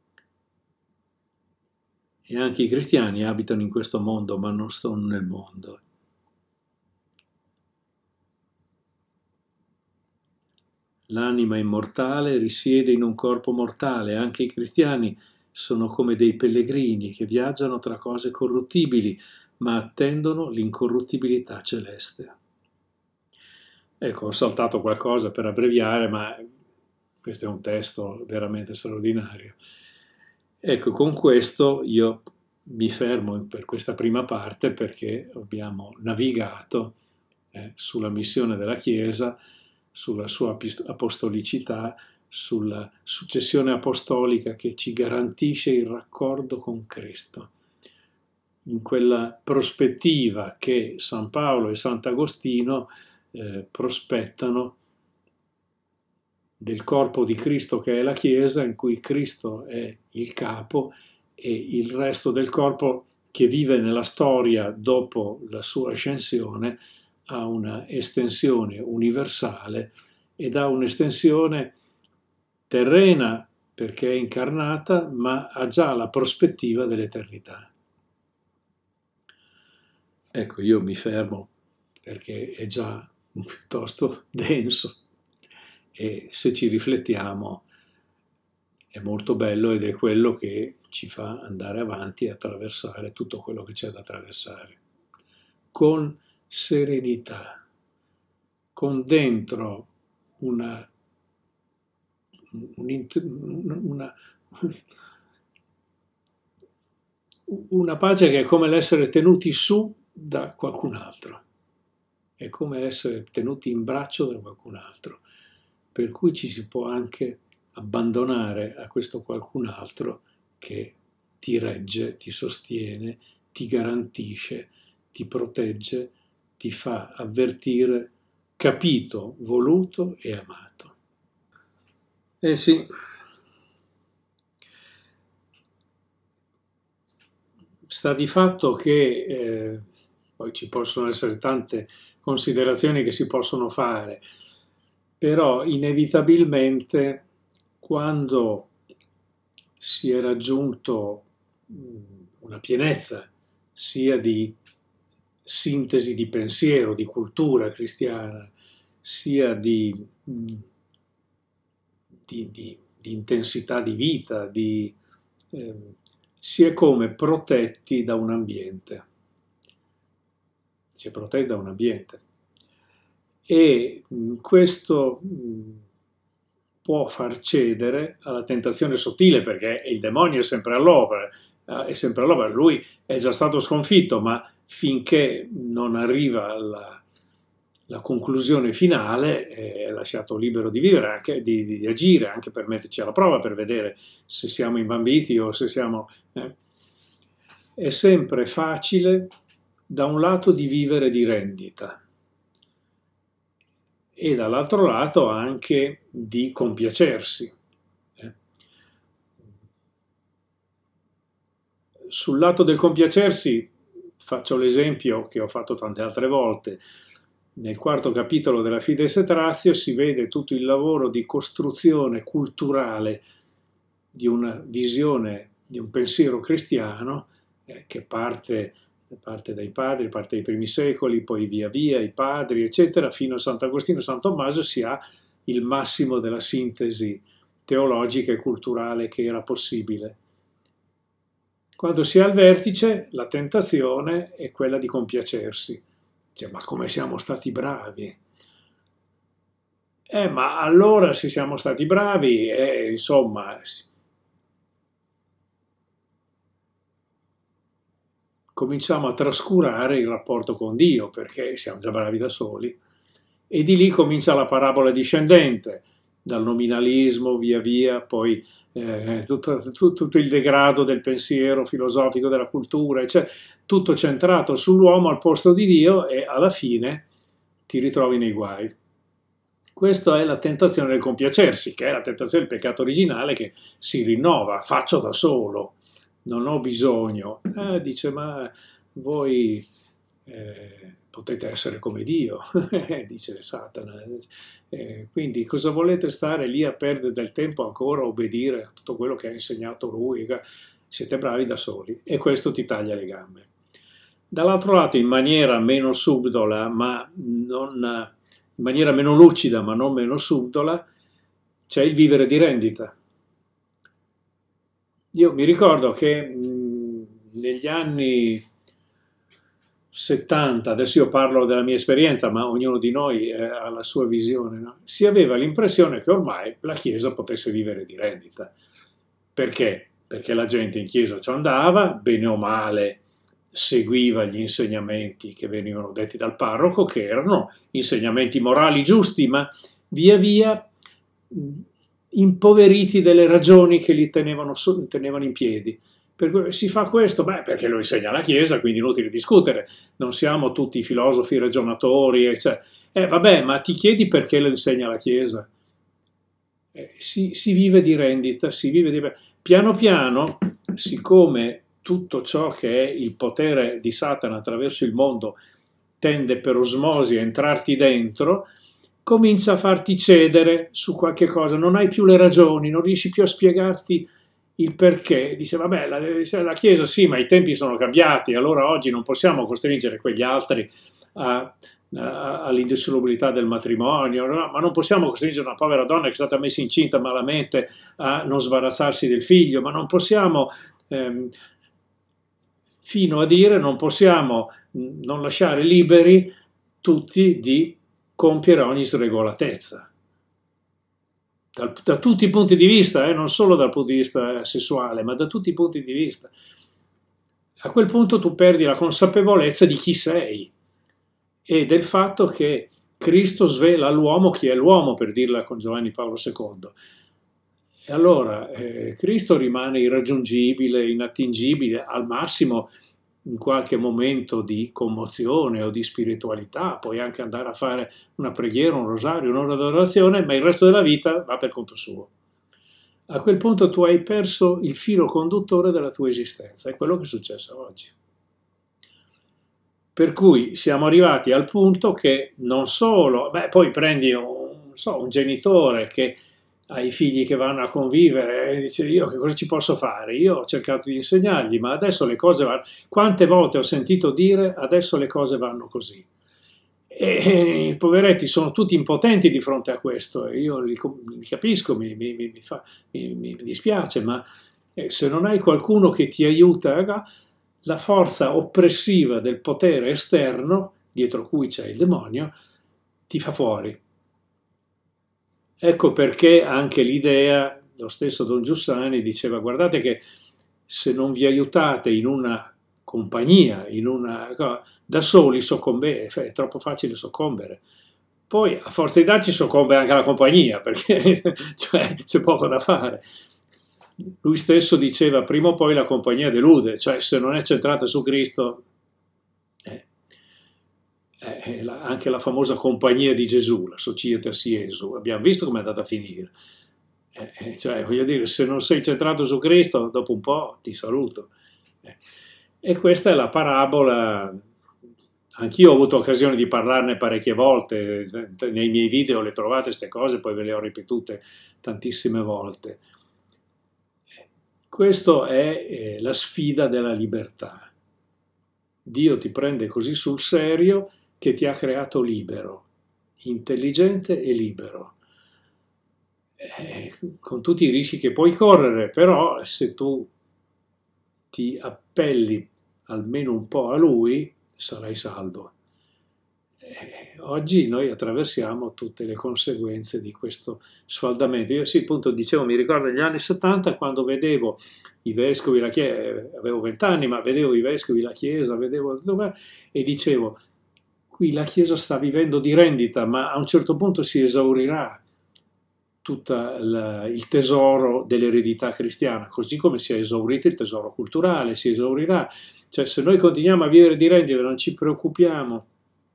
E anche i cristiani abitano in questo mondo ma non sono nel mondo. L'anima immortale risiede in un corpo mortale, anche i cristiani sono come dei pellegrini che viaggiano tra cose corruttibili, ma attendono l'incorruttibilità celeste. Ecco, ho saltato qualcosa per abbreviare, ma questo è un testo veramente straordinario. Ecco, con questo io mi fermo per questa prima parte perché abbiamo navigato eh, sulla missione della Chiesa, sulla sua apostolicità, sulla successione apostolica che ci garantisce il raccordo con Cristo. In quella prospettiva che San Paolo e Sant'Agostino eh, prospettano del corpo di Cristo che è la Chiesa, in cui Cristo è il capo e il resto del corpo che vive nella storia dopo la sua ascensione ha una estensione universale ed ha un'estensione terrena perché è incarnata, ma ha già la prospettiva dell'eternità. Ecco, io mi fermo perché è già piuttosto denso e se ci riflettiamo è molto bello ed è quello che ci fa andare avanti e attraversare tutto quello che c'è da attraversare. Con serenità, con dentro una, una, una pace che è come l'essere tenuti su da qualcun altro, è come essere tenuti in braccio da qualcun altro, per cui ci si può anche abbandonare a questo qualcun altro che ti regge, ti sostiene, ti garantisce, ti protegge, ti fa avvertire capito, voluto e amato. Eh sì, sta di fatto che eh, poi ci possono essere tante considerazioni che si possono fare, però inevitabilmente quando si è raggiunto una pienezza sia di sintesi di pensiero, di cultura cristiana, sia di, di, di, di intensità di vita, di, eh, si è come protetti da un ambiente. Si è protetti da un ambiente. E mh, questo mh, può far cedere alla tentazione sottile, perché il demonio è sempre all'opera, eh, è sempre all'opera. Lui è già stato sconfitto, ma finché non arriva alla, la conclusione finale è lasciato libero di vivere, anche di, di agire, anche per metterci alla prova, per vedere se siamo imbambiti o se siamo... Eh. È sempre facile, da un lato, di vivere di rendita e dall'altro lato anche di compiacersi. Eh. Sul lato del compiacersi faccio l'esempio che ho fatto tante altre volte. Nel quarto capitolo della Fides et Ratio si vede tutto il lavoro di costruzione culturale di una visione, di un pensiero cristiano eh, che parte, parte dai padri, parte dai primi secoli, poi via via i padri, eccetera, fino a Sant'Agostino e San Tommaso si ha il massimo della sintesi teologica e culturale che era possibile. Quando si è al vertice, la tentazione è quella di compiacersi. Cioè, ma come siamo stati bravi? Eh, ma allora se siamo stati bravi, eh, insomma, cominciamo a trascurare il rapporto con Dio, perché siamo già bravi da soli. E di lì comincia la parabola discendente, dal nominalismo via via, poi eh, tutto, tutto, tutto il degrado del pensiero filosofico, della cultura, cioè, tutto centrato sull'uomo al posto di Dio e alla fine ti ritrovi nei guai. Questa è la tentazione del compiacersi, che è la tentazione del peccato originale che si rinnova, faccio da solo, non ho bisogno. Eh, dice, ma voi eh, potete essere come Dio, dice Satana. Eh, quindi cosa volete stare lì a perdere del tempo ancora a obbedire a tutto quello che ha insegnato lui? Siete bravi da soli e questo ti taglia le gambe. Dall'altro lato, in maniera meno subdola, ma non... in maniera meno lucida ma non meno subdola, c'è il vivere di rendita. Io mi ricordo che mh, negli anni settanta, adesso io parlo della mia esperienza, ma ognuno di noi eh, ha la sua visione, no? Si aveva l'impressione che ormai la Chiesa potesse vivere di rendita. Perché? Perché la gente in Chiesa ci andava, bene o male, seguiva gli insegnamenti che venivano detti dal parroco, che erano insegnamenti morali giusti, ma via via impoveriti delle ragioni che li tenevano, tenevano in piedi. Per cui si fa questo? Beh, perché lo insegna la Chiesa, quindi inutile discutere, non siamo tutti filosofi, ragionatori, cioè, eh vabbè, ma ti chiedi perché lo insegna la Chiesa? Eh, si, si vive di rendita, si vive di... Piano piano, siccome tutto ciò che è il potere di Satana attraverso il mondo tende per osmosi a entrarti dentro, comincia a farti cedere su qualche cosa, non hai più le ragioni, non riesci più a spiegarti il perché. Dice, vabbè, la, la Chiesa sì, ma i tempi sono cambiati, allora oggi non possiamo costringere quegli altri all'indissolubilità del matrimonio, no? Ma non possiamo costringere una povera donna che è stata messa incinta malamente a non sbarazzarsi del figlio, ma non possiamo... Ehm, fino a dire non possiamo non lasciare liberi tutti di compiere ogni sregolatezza. Da, da tutti i punti di vista, eh, non solo dal punto di vista sessuale, ma da tutti i punti di vista. A quel punto tu perdi la consapevolezza di chi sei e del fatto che Cristo svela all'uomo chi è l'uomo, per dirla con Giovanni Paolo secondo. E allora eh, Cristo rimane irraggiungibile, inattingibile, al massimo in qualche momento di commozione o di spiritualità, puoi anche andare a fare una preghiera, un rosario, un'ora d'adorazione, ma il resto della vita va per conto suo. A quel punto tu hai perso il filo conduttore della tua esistenza, è quello che è successo oggi. Per cui siamo arrivati al punto che non solo, beh, poi prendi un, non so, un genitore che ai figli che vanno a convivere e dice io che cosa ci posso fare? Io ho cercato di insegnargli, ma adesso le cose vanno. Quante volte ho sentito dire adesso le cose vanno così? E i poveretti sono tutti impotenti di fronte a questo, e io li, li capisco, mi, mi, mi, fa, mi, mi dispiace, ma eh, se non hai qualcuno che ti aiuta, eh, la forza oppressiva del potere esterno, dietro cui c'è il demonio, ti fa fuori. Ecco perché anche l'idea, lo stesso Don Giussani diceva, guardate che se non vi aiutate in una compagnia, in una, da soli soccombe, è troppo facile soccombere. Poi a forza di darci soccombe anche la compagnia, perché cioè, c'è poco da fare. Lui stesso diceva, prima o poi la compagnia delude, cioè se non è centrata su Cristo, eh, eh, la, anche la famosa compagnia di Gesù, la Societas Jesu, abbiamo visto come è andata a finire. Eh, cioè, voglio dire, se non sei centrato su Cristo, dopo un po' ti saluto. Eh. E questa è la parabola, anch'io ho avuto occasione di parlarne parecchie volte, nei miei video le trovate queste cose, poi ve le ho ripetute tantissime volte. Questa è eh, la sfida della libertà. Dio ti prende così sul serio che ti ha creato libero, intelligente e libero. Eh, con tutti i rischi che puoi correre, però se tu ti appelli almeno un po' a Lui, sarai salvo. Eh, oggi noi attraversiamo tutte le conseguenze di questo sfaldamento. Io sì, appunto, dicevo, mi ricordo negli anni settanta quando vedevo i vescovi, la chiesa, avevo vent'anni, ma vedevo i vescovi, la chiesa, vedevo tutto e dicevo, qui la chiesa sta vivendo di rendita, ma a un certo punto si esaurirà tutto il tesoro dell'eredità cristiana, così come si è esaurito il tesoro culturale, si esaurirà. Cioè, se noi continuiamo a vivere di rendita, non ci preoccupiamo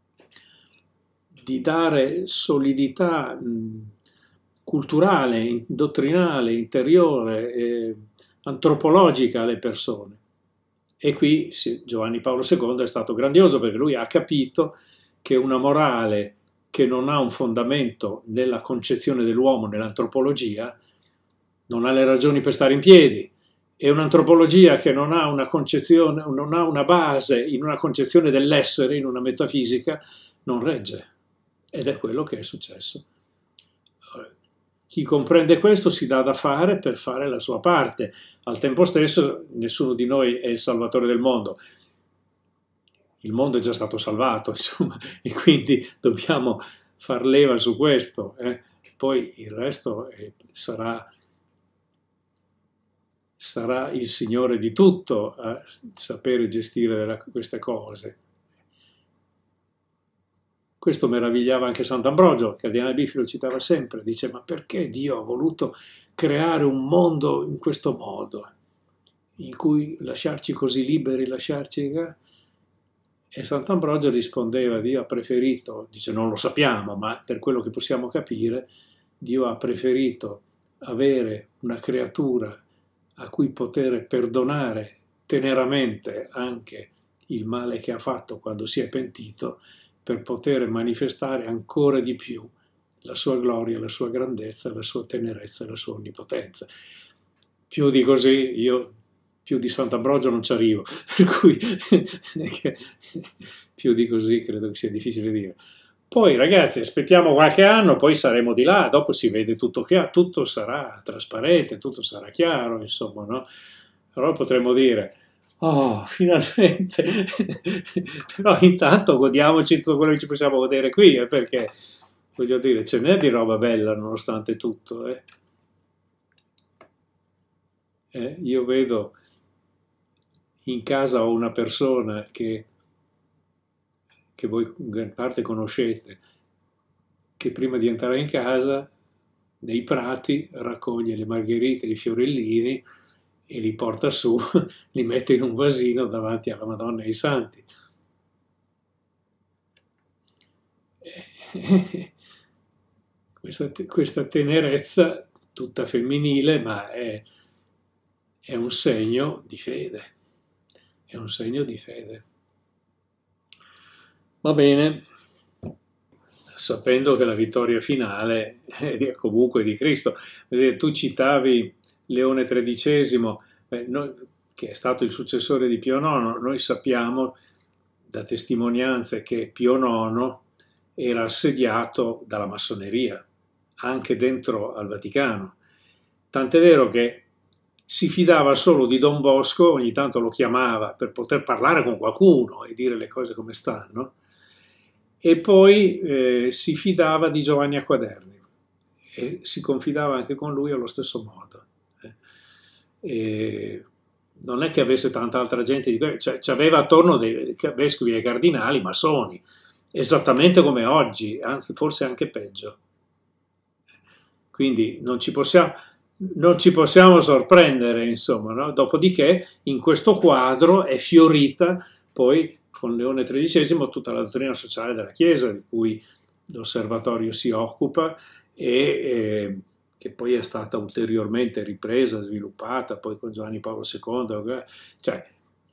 di dare solidità mh, culturale, dottrinale, interiore, eh, antropologica alle persone. E qui sì, Giovanni Paolo secondo è stato grandioso perché lui ha capito che una morale che non ha un fondamento nella concezione dell'uomo, nell'antropologia, non ha le ragioni per stare in piedi. E un'antropologia che non ha una concezione, non ha una base in una concezione dell'essere, in una metafisica, non regge. Ed è quello che è successo. Chi comprende questo si dà da fare per fare la sua parte. Al tempo stesso nessuno di noi è il salvatore del mondo. Il mondo è già stato salvato, insomma, e quindi dobbiamo far leva su questo. Eh. Poi il resto eh, sarà, sarà il Signore di tutto a sapere gestire la, queste cose. Questo meravigliava anche Sant'Ambrogio, che Cardinale Biffi lo citava sempre, dice ma perché Dio ha voluto creare un mondo in questo modo, in cui lasciarci così liberi, lasciarci... E Sant'Ambrogio rispondeva, Dio ha preferito, dice non lo sappiamo, ma per quello che possiamo capire, Dio ha preferito avere una creatura a cui poter perdonare teneramente anche il male che ha fatto quando si è pentito, per poter manifestare ancora di più la sua gloria, la sua grandezza, la sua tenerezza, la sua onnipotenza. Più di così io, più di Sant'Ambrogio non ci arrivo, per cui più di così credo che sia difficile dire. Poi ragazzi aspettiamo qualche anno, poi saremo di là, dopo si vede tutto che ha, tutto sarà trasparente, tutto sarà chiaro, insomma, no? Allora potremmo dire oh, finalmente, però intanto godiamoci tutto quello che ci possiamo godere qui, eh, perché, voglio dire, ce n'è di roba bella nonostante tutto. Eh. Eh, io vedo in casa ho una persona che, che voi in gran parte conoscete, che prima di entrare in casa, nei prati, raccoglie le margherite, i fiorellini, e li porta su, li mette in un vasino davanti alla Madonna e ai Santi. Questa, questa tenerezza, tutta femminile, ma è, è un segno di fede. È un segno di fede. Va bene. sapendo che la vittoria finale è comunque di Cristo. Tu citavi Leone tredicesimo, eh, noi, che è stato il successore di Pio nono, noi sappiamo da testimonianze che Pio nono era assediato dalla massoneria, anche dentro al Vaticano. Tant'è vero che si fidava solo di Don Bosco, ogni tanto lo chiamava per poter parlare con qualcuno e dire le cose come stanno, e poi eh, si fidava di Giovanni Acquaderni e si confidava anche con lui allo stesso modo. Eh. E non è che avesse tanta altra gente, di cioè, c'aveva attorno dei vescovi e cardinali massoni, esattamente come oggi, anzi forse anche peggio. Quindi non ci possiamo, non ci possiamo sorprendere, insomma, no? Dopodiché in questo quadro è fiorita poi con Leone tredicesimo tutta la dottrina sociale della Chiesa, di cui l'osservatorio si occupa e eh, che poi è stata ulteriormente ripresa, sviluppata, poi con Giovanni Paolo secondo, cioè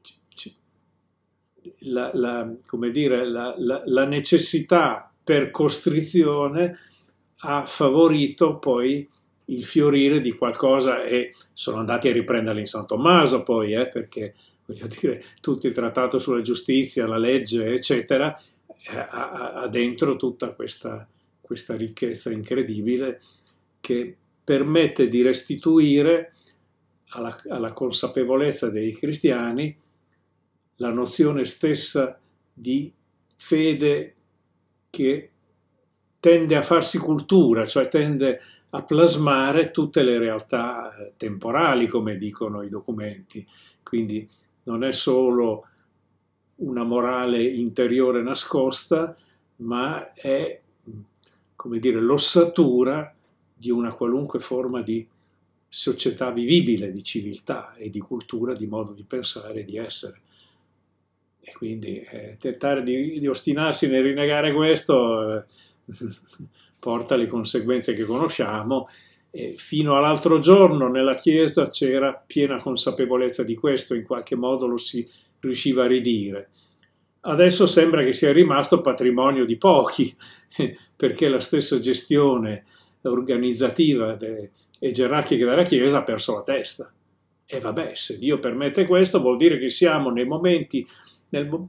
la, la, come dire, la, la, la necessità per costrizione ha favorito poi il fiorire di qualcosa, e sono andati a riprenderli in San Tommaso poi, eh, perché voglio dire, tutto il trattato sulla giustizia, la legge, eccetera, ha, ha dentro tutta questa, questa ricchezza incredibile che permette di restituire alla, alla consapevolezza dei cristiani la nozione stessa di fede che tende a farsi cultura, cioè tende a plasmare tutte le realtà temporali, come dicono i documenti. Quindi non è solo una morale interiore nascosta, ma è, come dire, l'ossatura di una qualunque forma di società vivibile, di civiltà e di cultura, di modo di pensare e di essere. E quindi eh, tentare di, di ostinarsi nel rinnegare questo eh, porta alle conseguenze che conosciamo. E fino all'altro giorno nella Chiesa c'era piena consapevolezza di questo, in qualche modo lo si riusciva a ridire. Adesso sembra che sia rimasto patrimonio di pochi, perché la stessa gestione organizzativa de, e gerarchica della Chiesa ha perso la testa. E vabbè, se Dio permette questo, vuol dire che siamo nei momenti... Nel,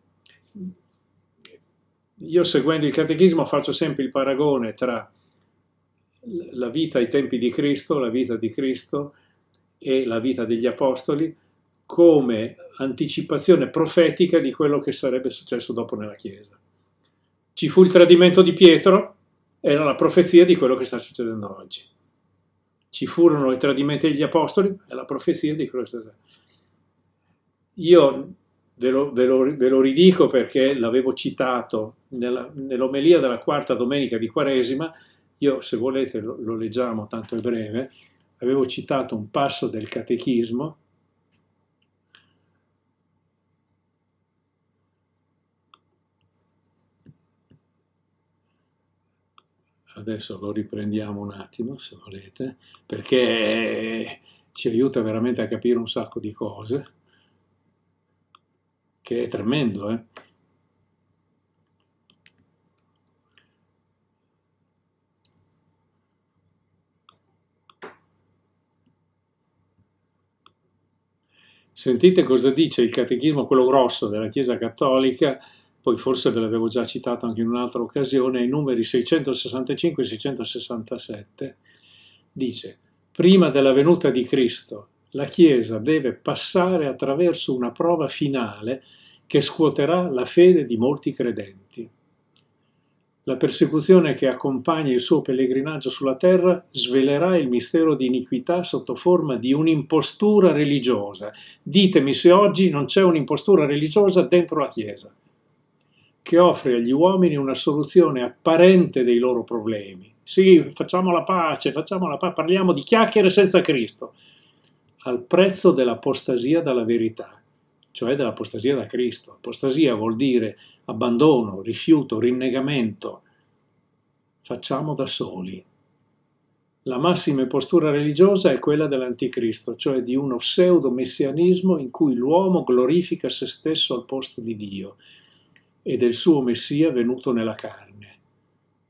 io seguendo il catechismo faccio sempre il paragone tra la vita ai tempi di Cristo, la vita di Cristo e la vita degli Apostoli come anticipazione profetica di quello che sarebbe successo dopo nella Chiesa. Ci fu il tradimento di Pietro, era la profezia di quello che sta succedendo oggi. Ci furono i tradimenti degli Apostoli, è la profezia di quello che sta succedendo. Io ve lo, ve lo, ve lo ridico perché l'avevo citato nella, nell'omelia della quarta domenica di Quaresima. Io, se volete, lo, lo leggiamo, tanto è breve. Avevo citato un passo del catechismo adesso lo riprendiamo un attimo, se volete, perché ci aiuta veramente a capire un sacco di cose, che è tremendo, eh? Sentite cosa dice il catechismo, quello grosso della Chiesa Cattolica, poi forse ve l'avevo già citato anche in un'altra occasione, ai numeri seicentosessantacinque e seicentosessantasette, dice: prima della venuta di Cristo, la Chiesa deve passare attraverso una prova finale che scuoterà la fede di molti credenti. La persecuzione che accompagna il suo pellegrinaggio sulla terra svelerà il mistero di iniquità sotto forma di un'impostura religiosa. Ditemi se oggi non c'è un'impostura religiosa dentro la Chiesa, che offre agli uomini una soluzione apparente dei loro problemi. Sì, facciamo la pace, facciamo la pace, parliamo di chiacchiere senza Cristo, al prezzo dell'apostasia dalla verità, cioè dell'apostasia da Cristo. Apostasia vuol dire abbandono, rifiuto, rinnegamento. Facciamo da soli. La massima postura religiosa è quella dell'anticristo, cioè di uno pseudo-messianismo in cui l'uomo glorifica se stesso al posto di Dio e del suo Messia venuto nella carne.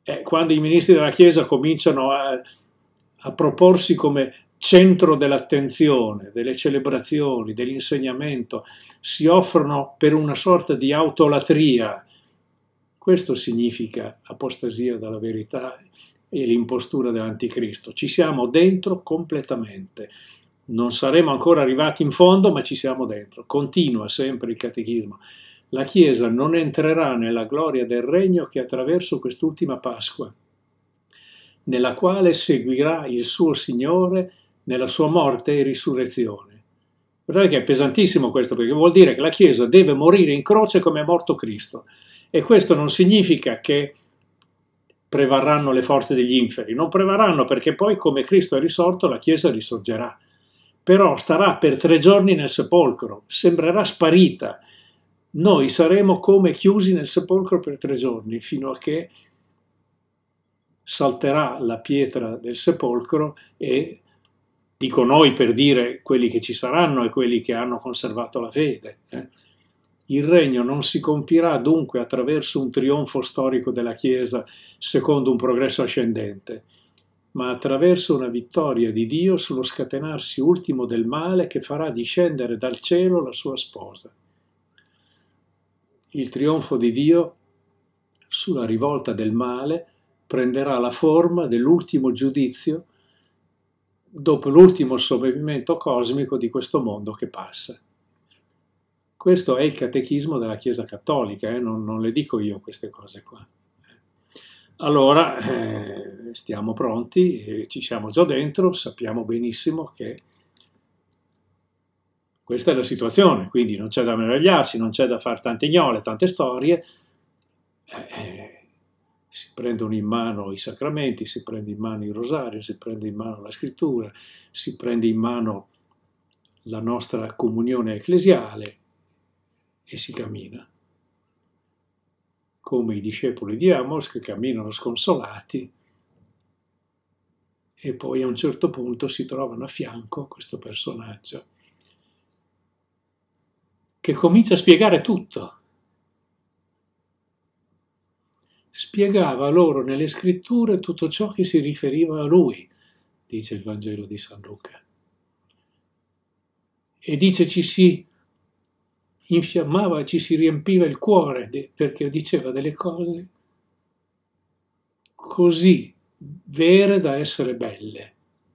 eh, quando i ministri della Chiesa cominciano a, a proporsi come centro dell'attenzione, delle celebrazioni, dell'insegnamento, si offrono per una sorta di autolatria, questo significa apostasia dalla verità e l'impostura dell'anticristo. Ci siamo dentro completamente. Non saremo ancora arrivati in fondo, ma ci siamo dentro. Continua sempre il catechismo. La Chiesa non entrerà nella gloria del regno che attraverso quest'ultima Pasqua, nella quale seguirà il suo Signore nella sua morte e risurrezione. Guardate che è pesantissimo questo, perché vuol dire che la Chiesa deve morire in croce come è morto Cristo. E questo non significa che prevarranno le forze degli inferi, non prevarranno, perché poi come Cristo è risorto la Chiesa risorgerà. Però starà per tre giorni nel sepolcro, sembrerà sparita. Noi saremo come chiusi nel sepolcro per tre giorni, fino a che salterà la pietra del sepolcro e, dico noi per dire quelli che ci saranno e quelli che hanno conservato la fede, eh? Il regno non si compirà dunque attraverso un trionfo storico della Chiesa secondo un progresso ascendente, ma attraverso una vittoria di Dio sullo scatenarsi ultimo del male che farà discendere dal cielo la sua sposa. Il trionfo di Dio sulla rivolta del male prenderà la forma dell'ultimo giudizio dopo l'ultimo sopravvivimento cosmico di questo mondo che passa. Questo è il catechismo della Chiesa Cattolica, eh? non, non le dico io queste cose qua. Allora, eh, stiamo pronti, eh, ci siamo già dentro, sappiamo benissimo che questa è la situazione, quindi non c'è da meravigliarsi, non c'è da fare tante gnole, tante storie. Eh, si prendono in mano i sacramenti, si prende in mano il rosario, si prende in mano la scrittura, si prende in mano la nostra comunione ecclesiale e si cammina. Come i discepoli di Amos che camminano sconsolati e poi a un certo punto si trovano a fianco questo personaggio che comincia a spiegare tutto. Spiegava loro nelle scritture tutto ciò che si riferiva a lui, dice il Vangelo di San Luca. E dice ci si infiammava, ci si riempiva il cuore perché diceva delle cose così vere da essere belle.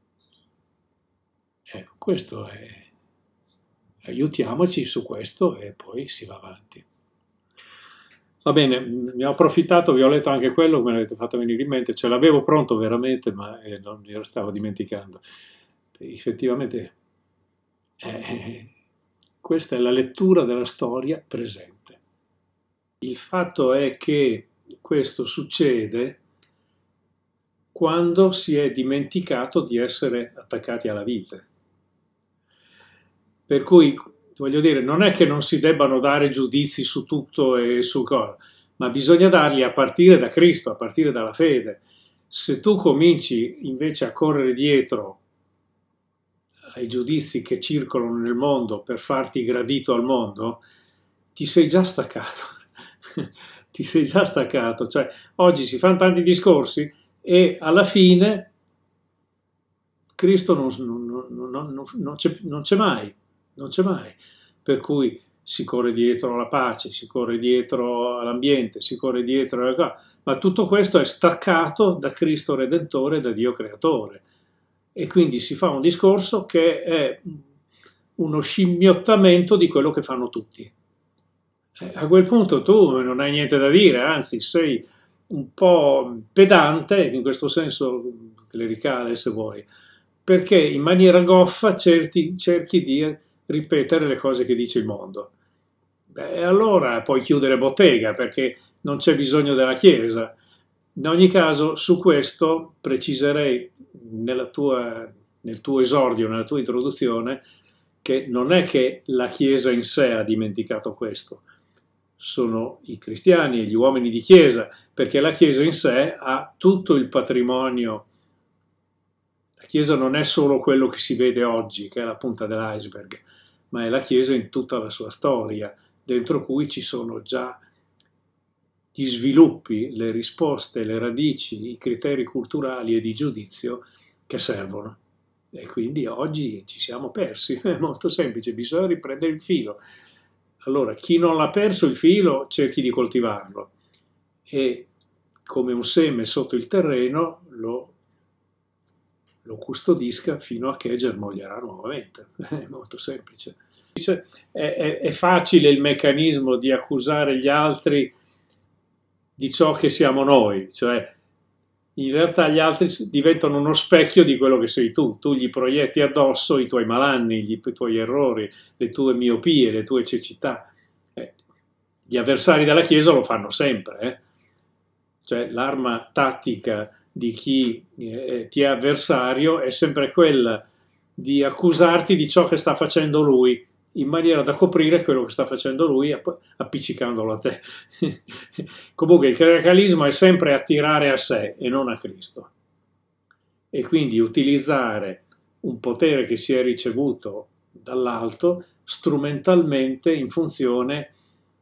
Ecco, questo è. Aiutiamoci su questo e poi si va avanti. Va bene, mi ho approfittato, vi ho letto anche quello, me l'avete fatto venire in mente, ce l'avevo pronto veramente, ma eh, non me lo stavo dimenticando. Effettivamente eh, questa è la lettura della storia presente. Il fatto è che questo succede quando si è dimenticato di essere attaccati alla vite. Per cui, voglio dire, non è che non si debbano dare giudizi su tutto e su cosa, ma bisogna darli a partire da Cristo, a partire dalla fede. Se tu cominci invece a correre dietro ai giudizi che circolano nel mondo per farti gradito al mondo, ti sei già staccato. Ti sei già staccato. Cioè, oggi si fanno tanti discorsi e alla fine Cristo non, non, non, non, non c'è, non c'è mai. Non c'è mai, per cui si corre dietro alla pace, si corre dietro all'ambiente, si corre dietro alla... ma tutto questo è staccato da Cristo Redentore, da Dio Creatore, e quindi si fa un discorso che è uno scimmiottamento di quello che fanno tutti. Eh, a quel punto tu non hai niente da dire, anzi sei un po' pedante, in questo senso clericale se vuoi, perché in maniera goffa certi, cerchi di ripetere le cose che dice il mondo. Beh, allora puoi chiudere bottega perché non c'è bisogno della Chiesa. In ogni caso, su questo preciserei nella tua, nel tuo esordio, nella tua introduzione, che non è che la Chiesa in sé ha dimenticato questo, sono i cristiani e gli uomini di Chiesa, perché la Chiesa in sé ha tutto il patrimonio. La Chiesa non è solo quello che si vede oggi, che è la punta dell'iceberg, ma è la Chiesa in tutta la sua storia, dentro cui ci sono già gli sviluppi, le risposte, le radici, i criteri culturali e di giudizio che servono. E quindi oggi ci siamo persi, è molto semplice, bisogna riprendere il filo. Allora, chi non l'ha perso il filo, cerchi di coltivarlo e come un seme sotto il terreno lo, lo custodisca fino a che germoglierà nuovamente. È molto semplice. È, è, è facile il meccanismo di accusare gli altri di ciò che siamo noi, cioè in realtà gli altri diventano uno specchio di quello che sei tu, tu gli proietti addosso i tuoi malanni, gli, i tuoi errori, le tue miopie, le tue cecità. Eh, gli avversari della Chiesa lo fanno sempre, eh? Cioè l'arma tattica di chi eh, ti è avversario è sempre quella di accusarti di ciò che sta facendo lui, in maniera da coprire quello che sta facendo lui appiccicandolo a te. Comunque il clericalismo è sempre attirare a sé e non a Cristo, e quindi utilizzare un potere che si è ricevuto dall'alto strumentalmente in funzione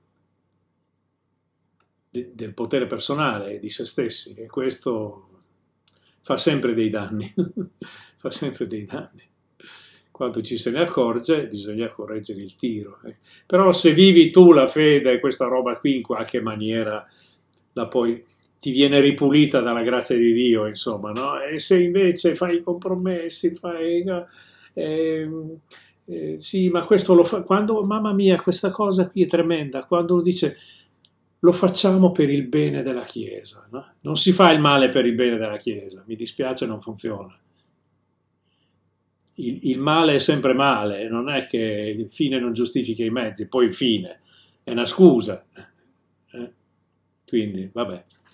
de del potere personale di se stessi, e questo fa sempre dei danni. Fa sempre dei danni. Quando ci se ne accorge bisogna correggere il tiro. Però se vivi tu la fede, questa roba qui in qualche maniera la poi ti viene ripulita dalla grazia di Dio, insomma, no? E se invece fai i compromessi, fai... Eh, eh, sì, ma questo lo fa... Quando, mamma mia, questa cosa qui è tremenda, quando uno dice lo facciamo per il bene della Chiesa, no? Non si fa il male per il bene della Chiesa, mi dispiace, non funziona. Il, il male è sempre male, non è che il fine non giustifica i mezzi, poi il fine è una scusa. Eh? Quindi, vabbè.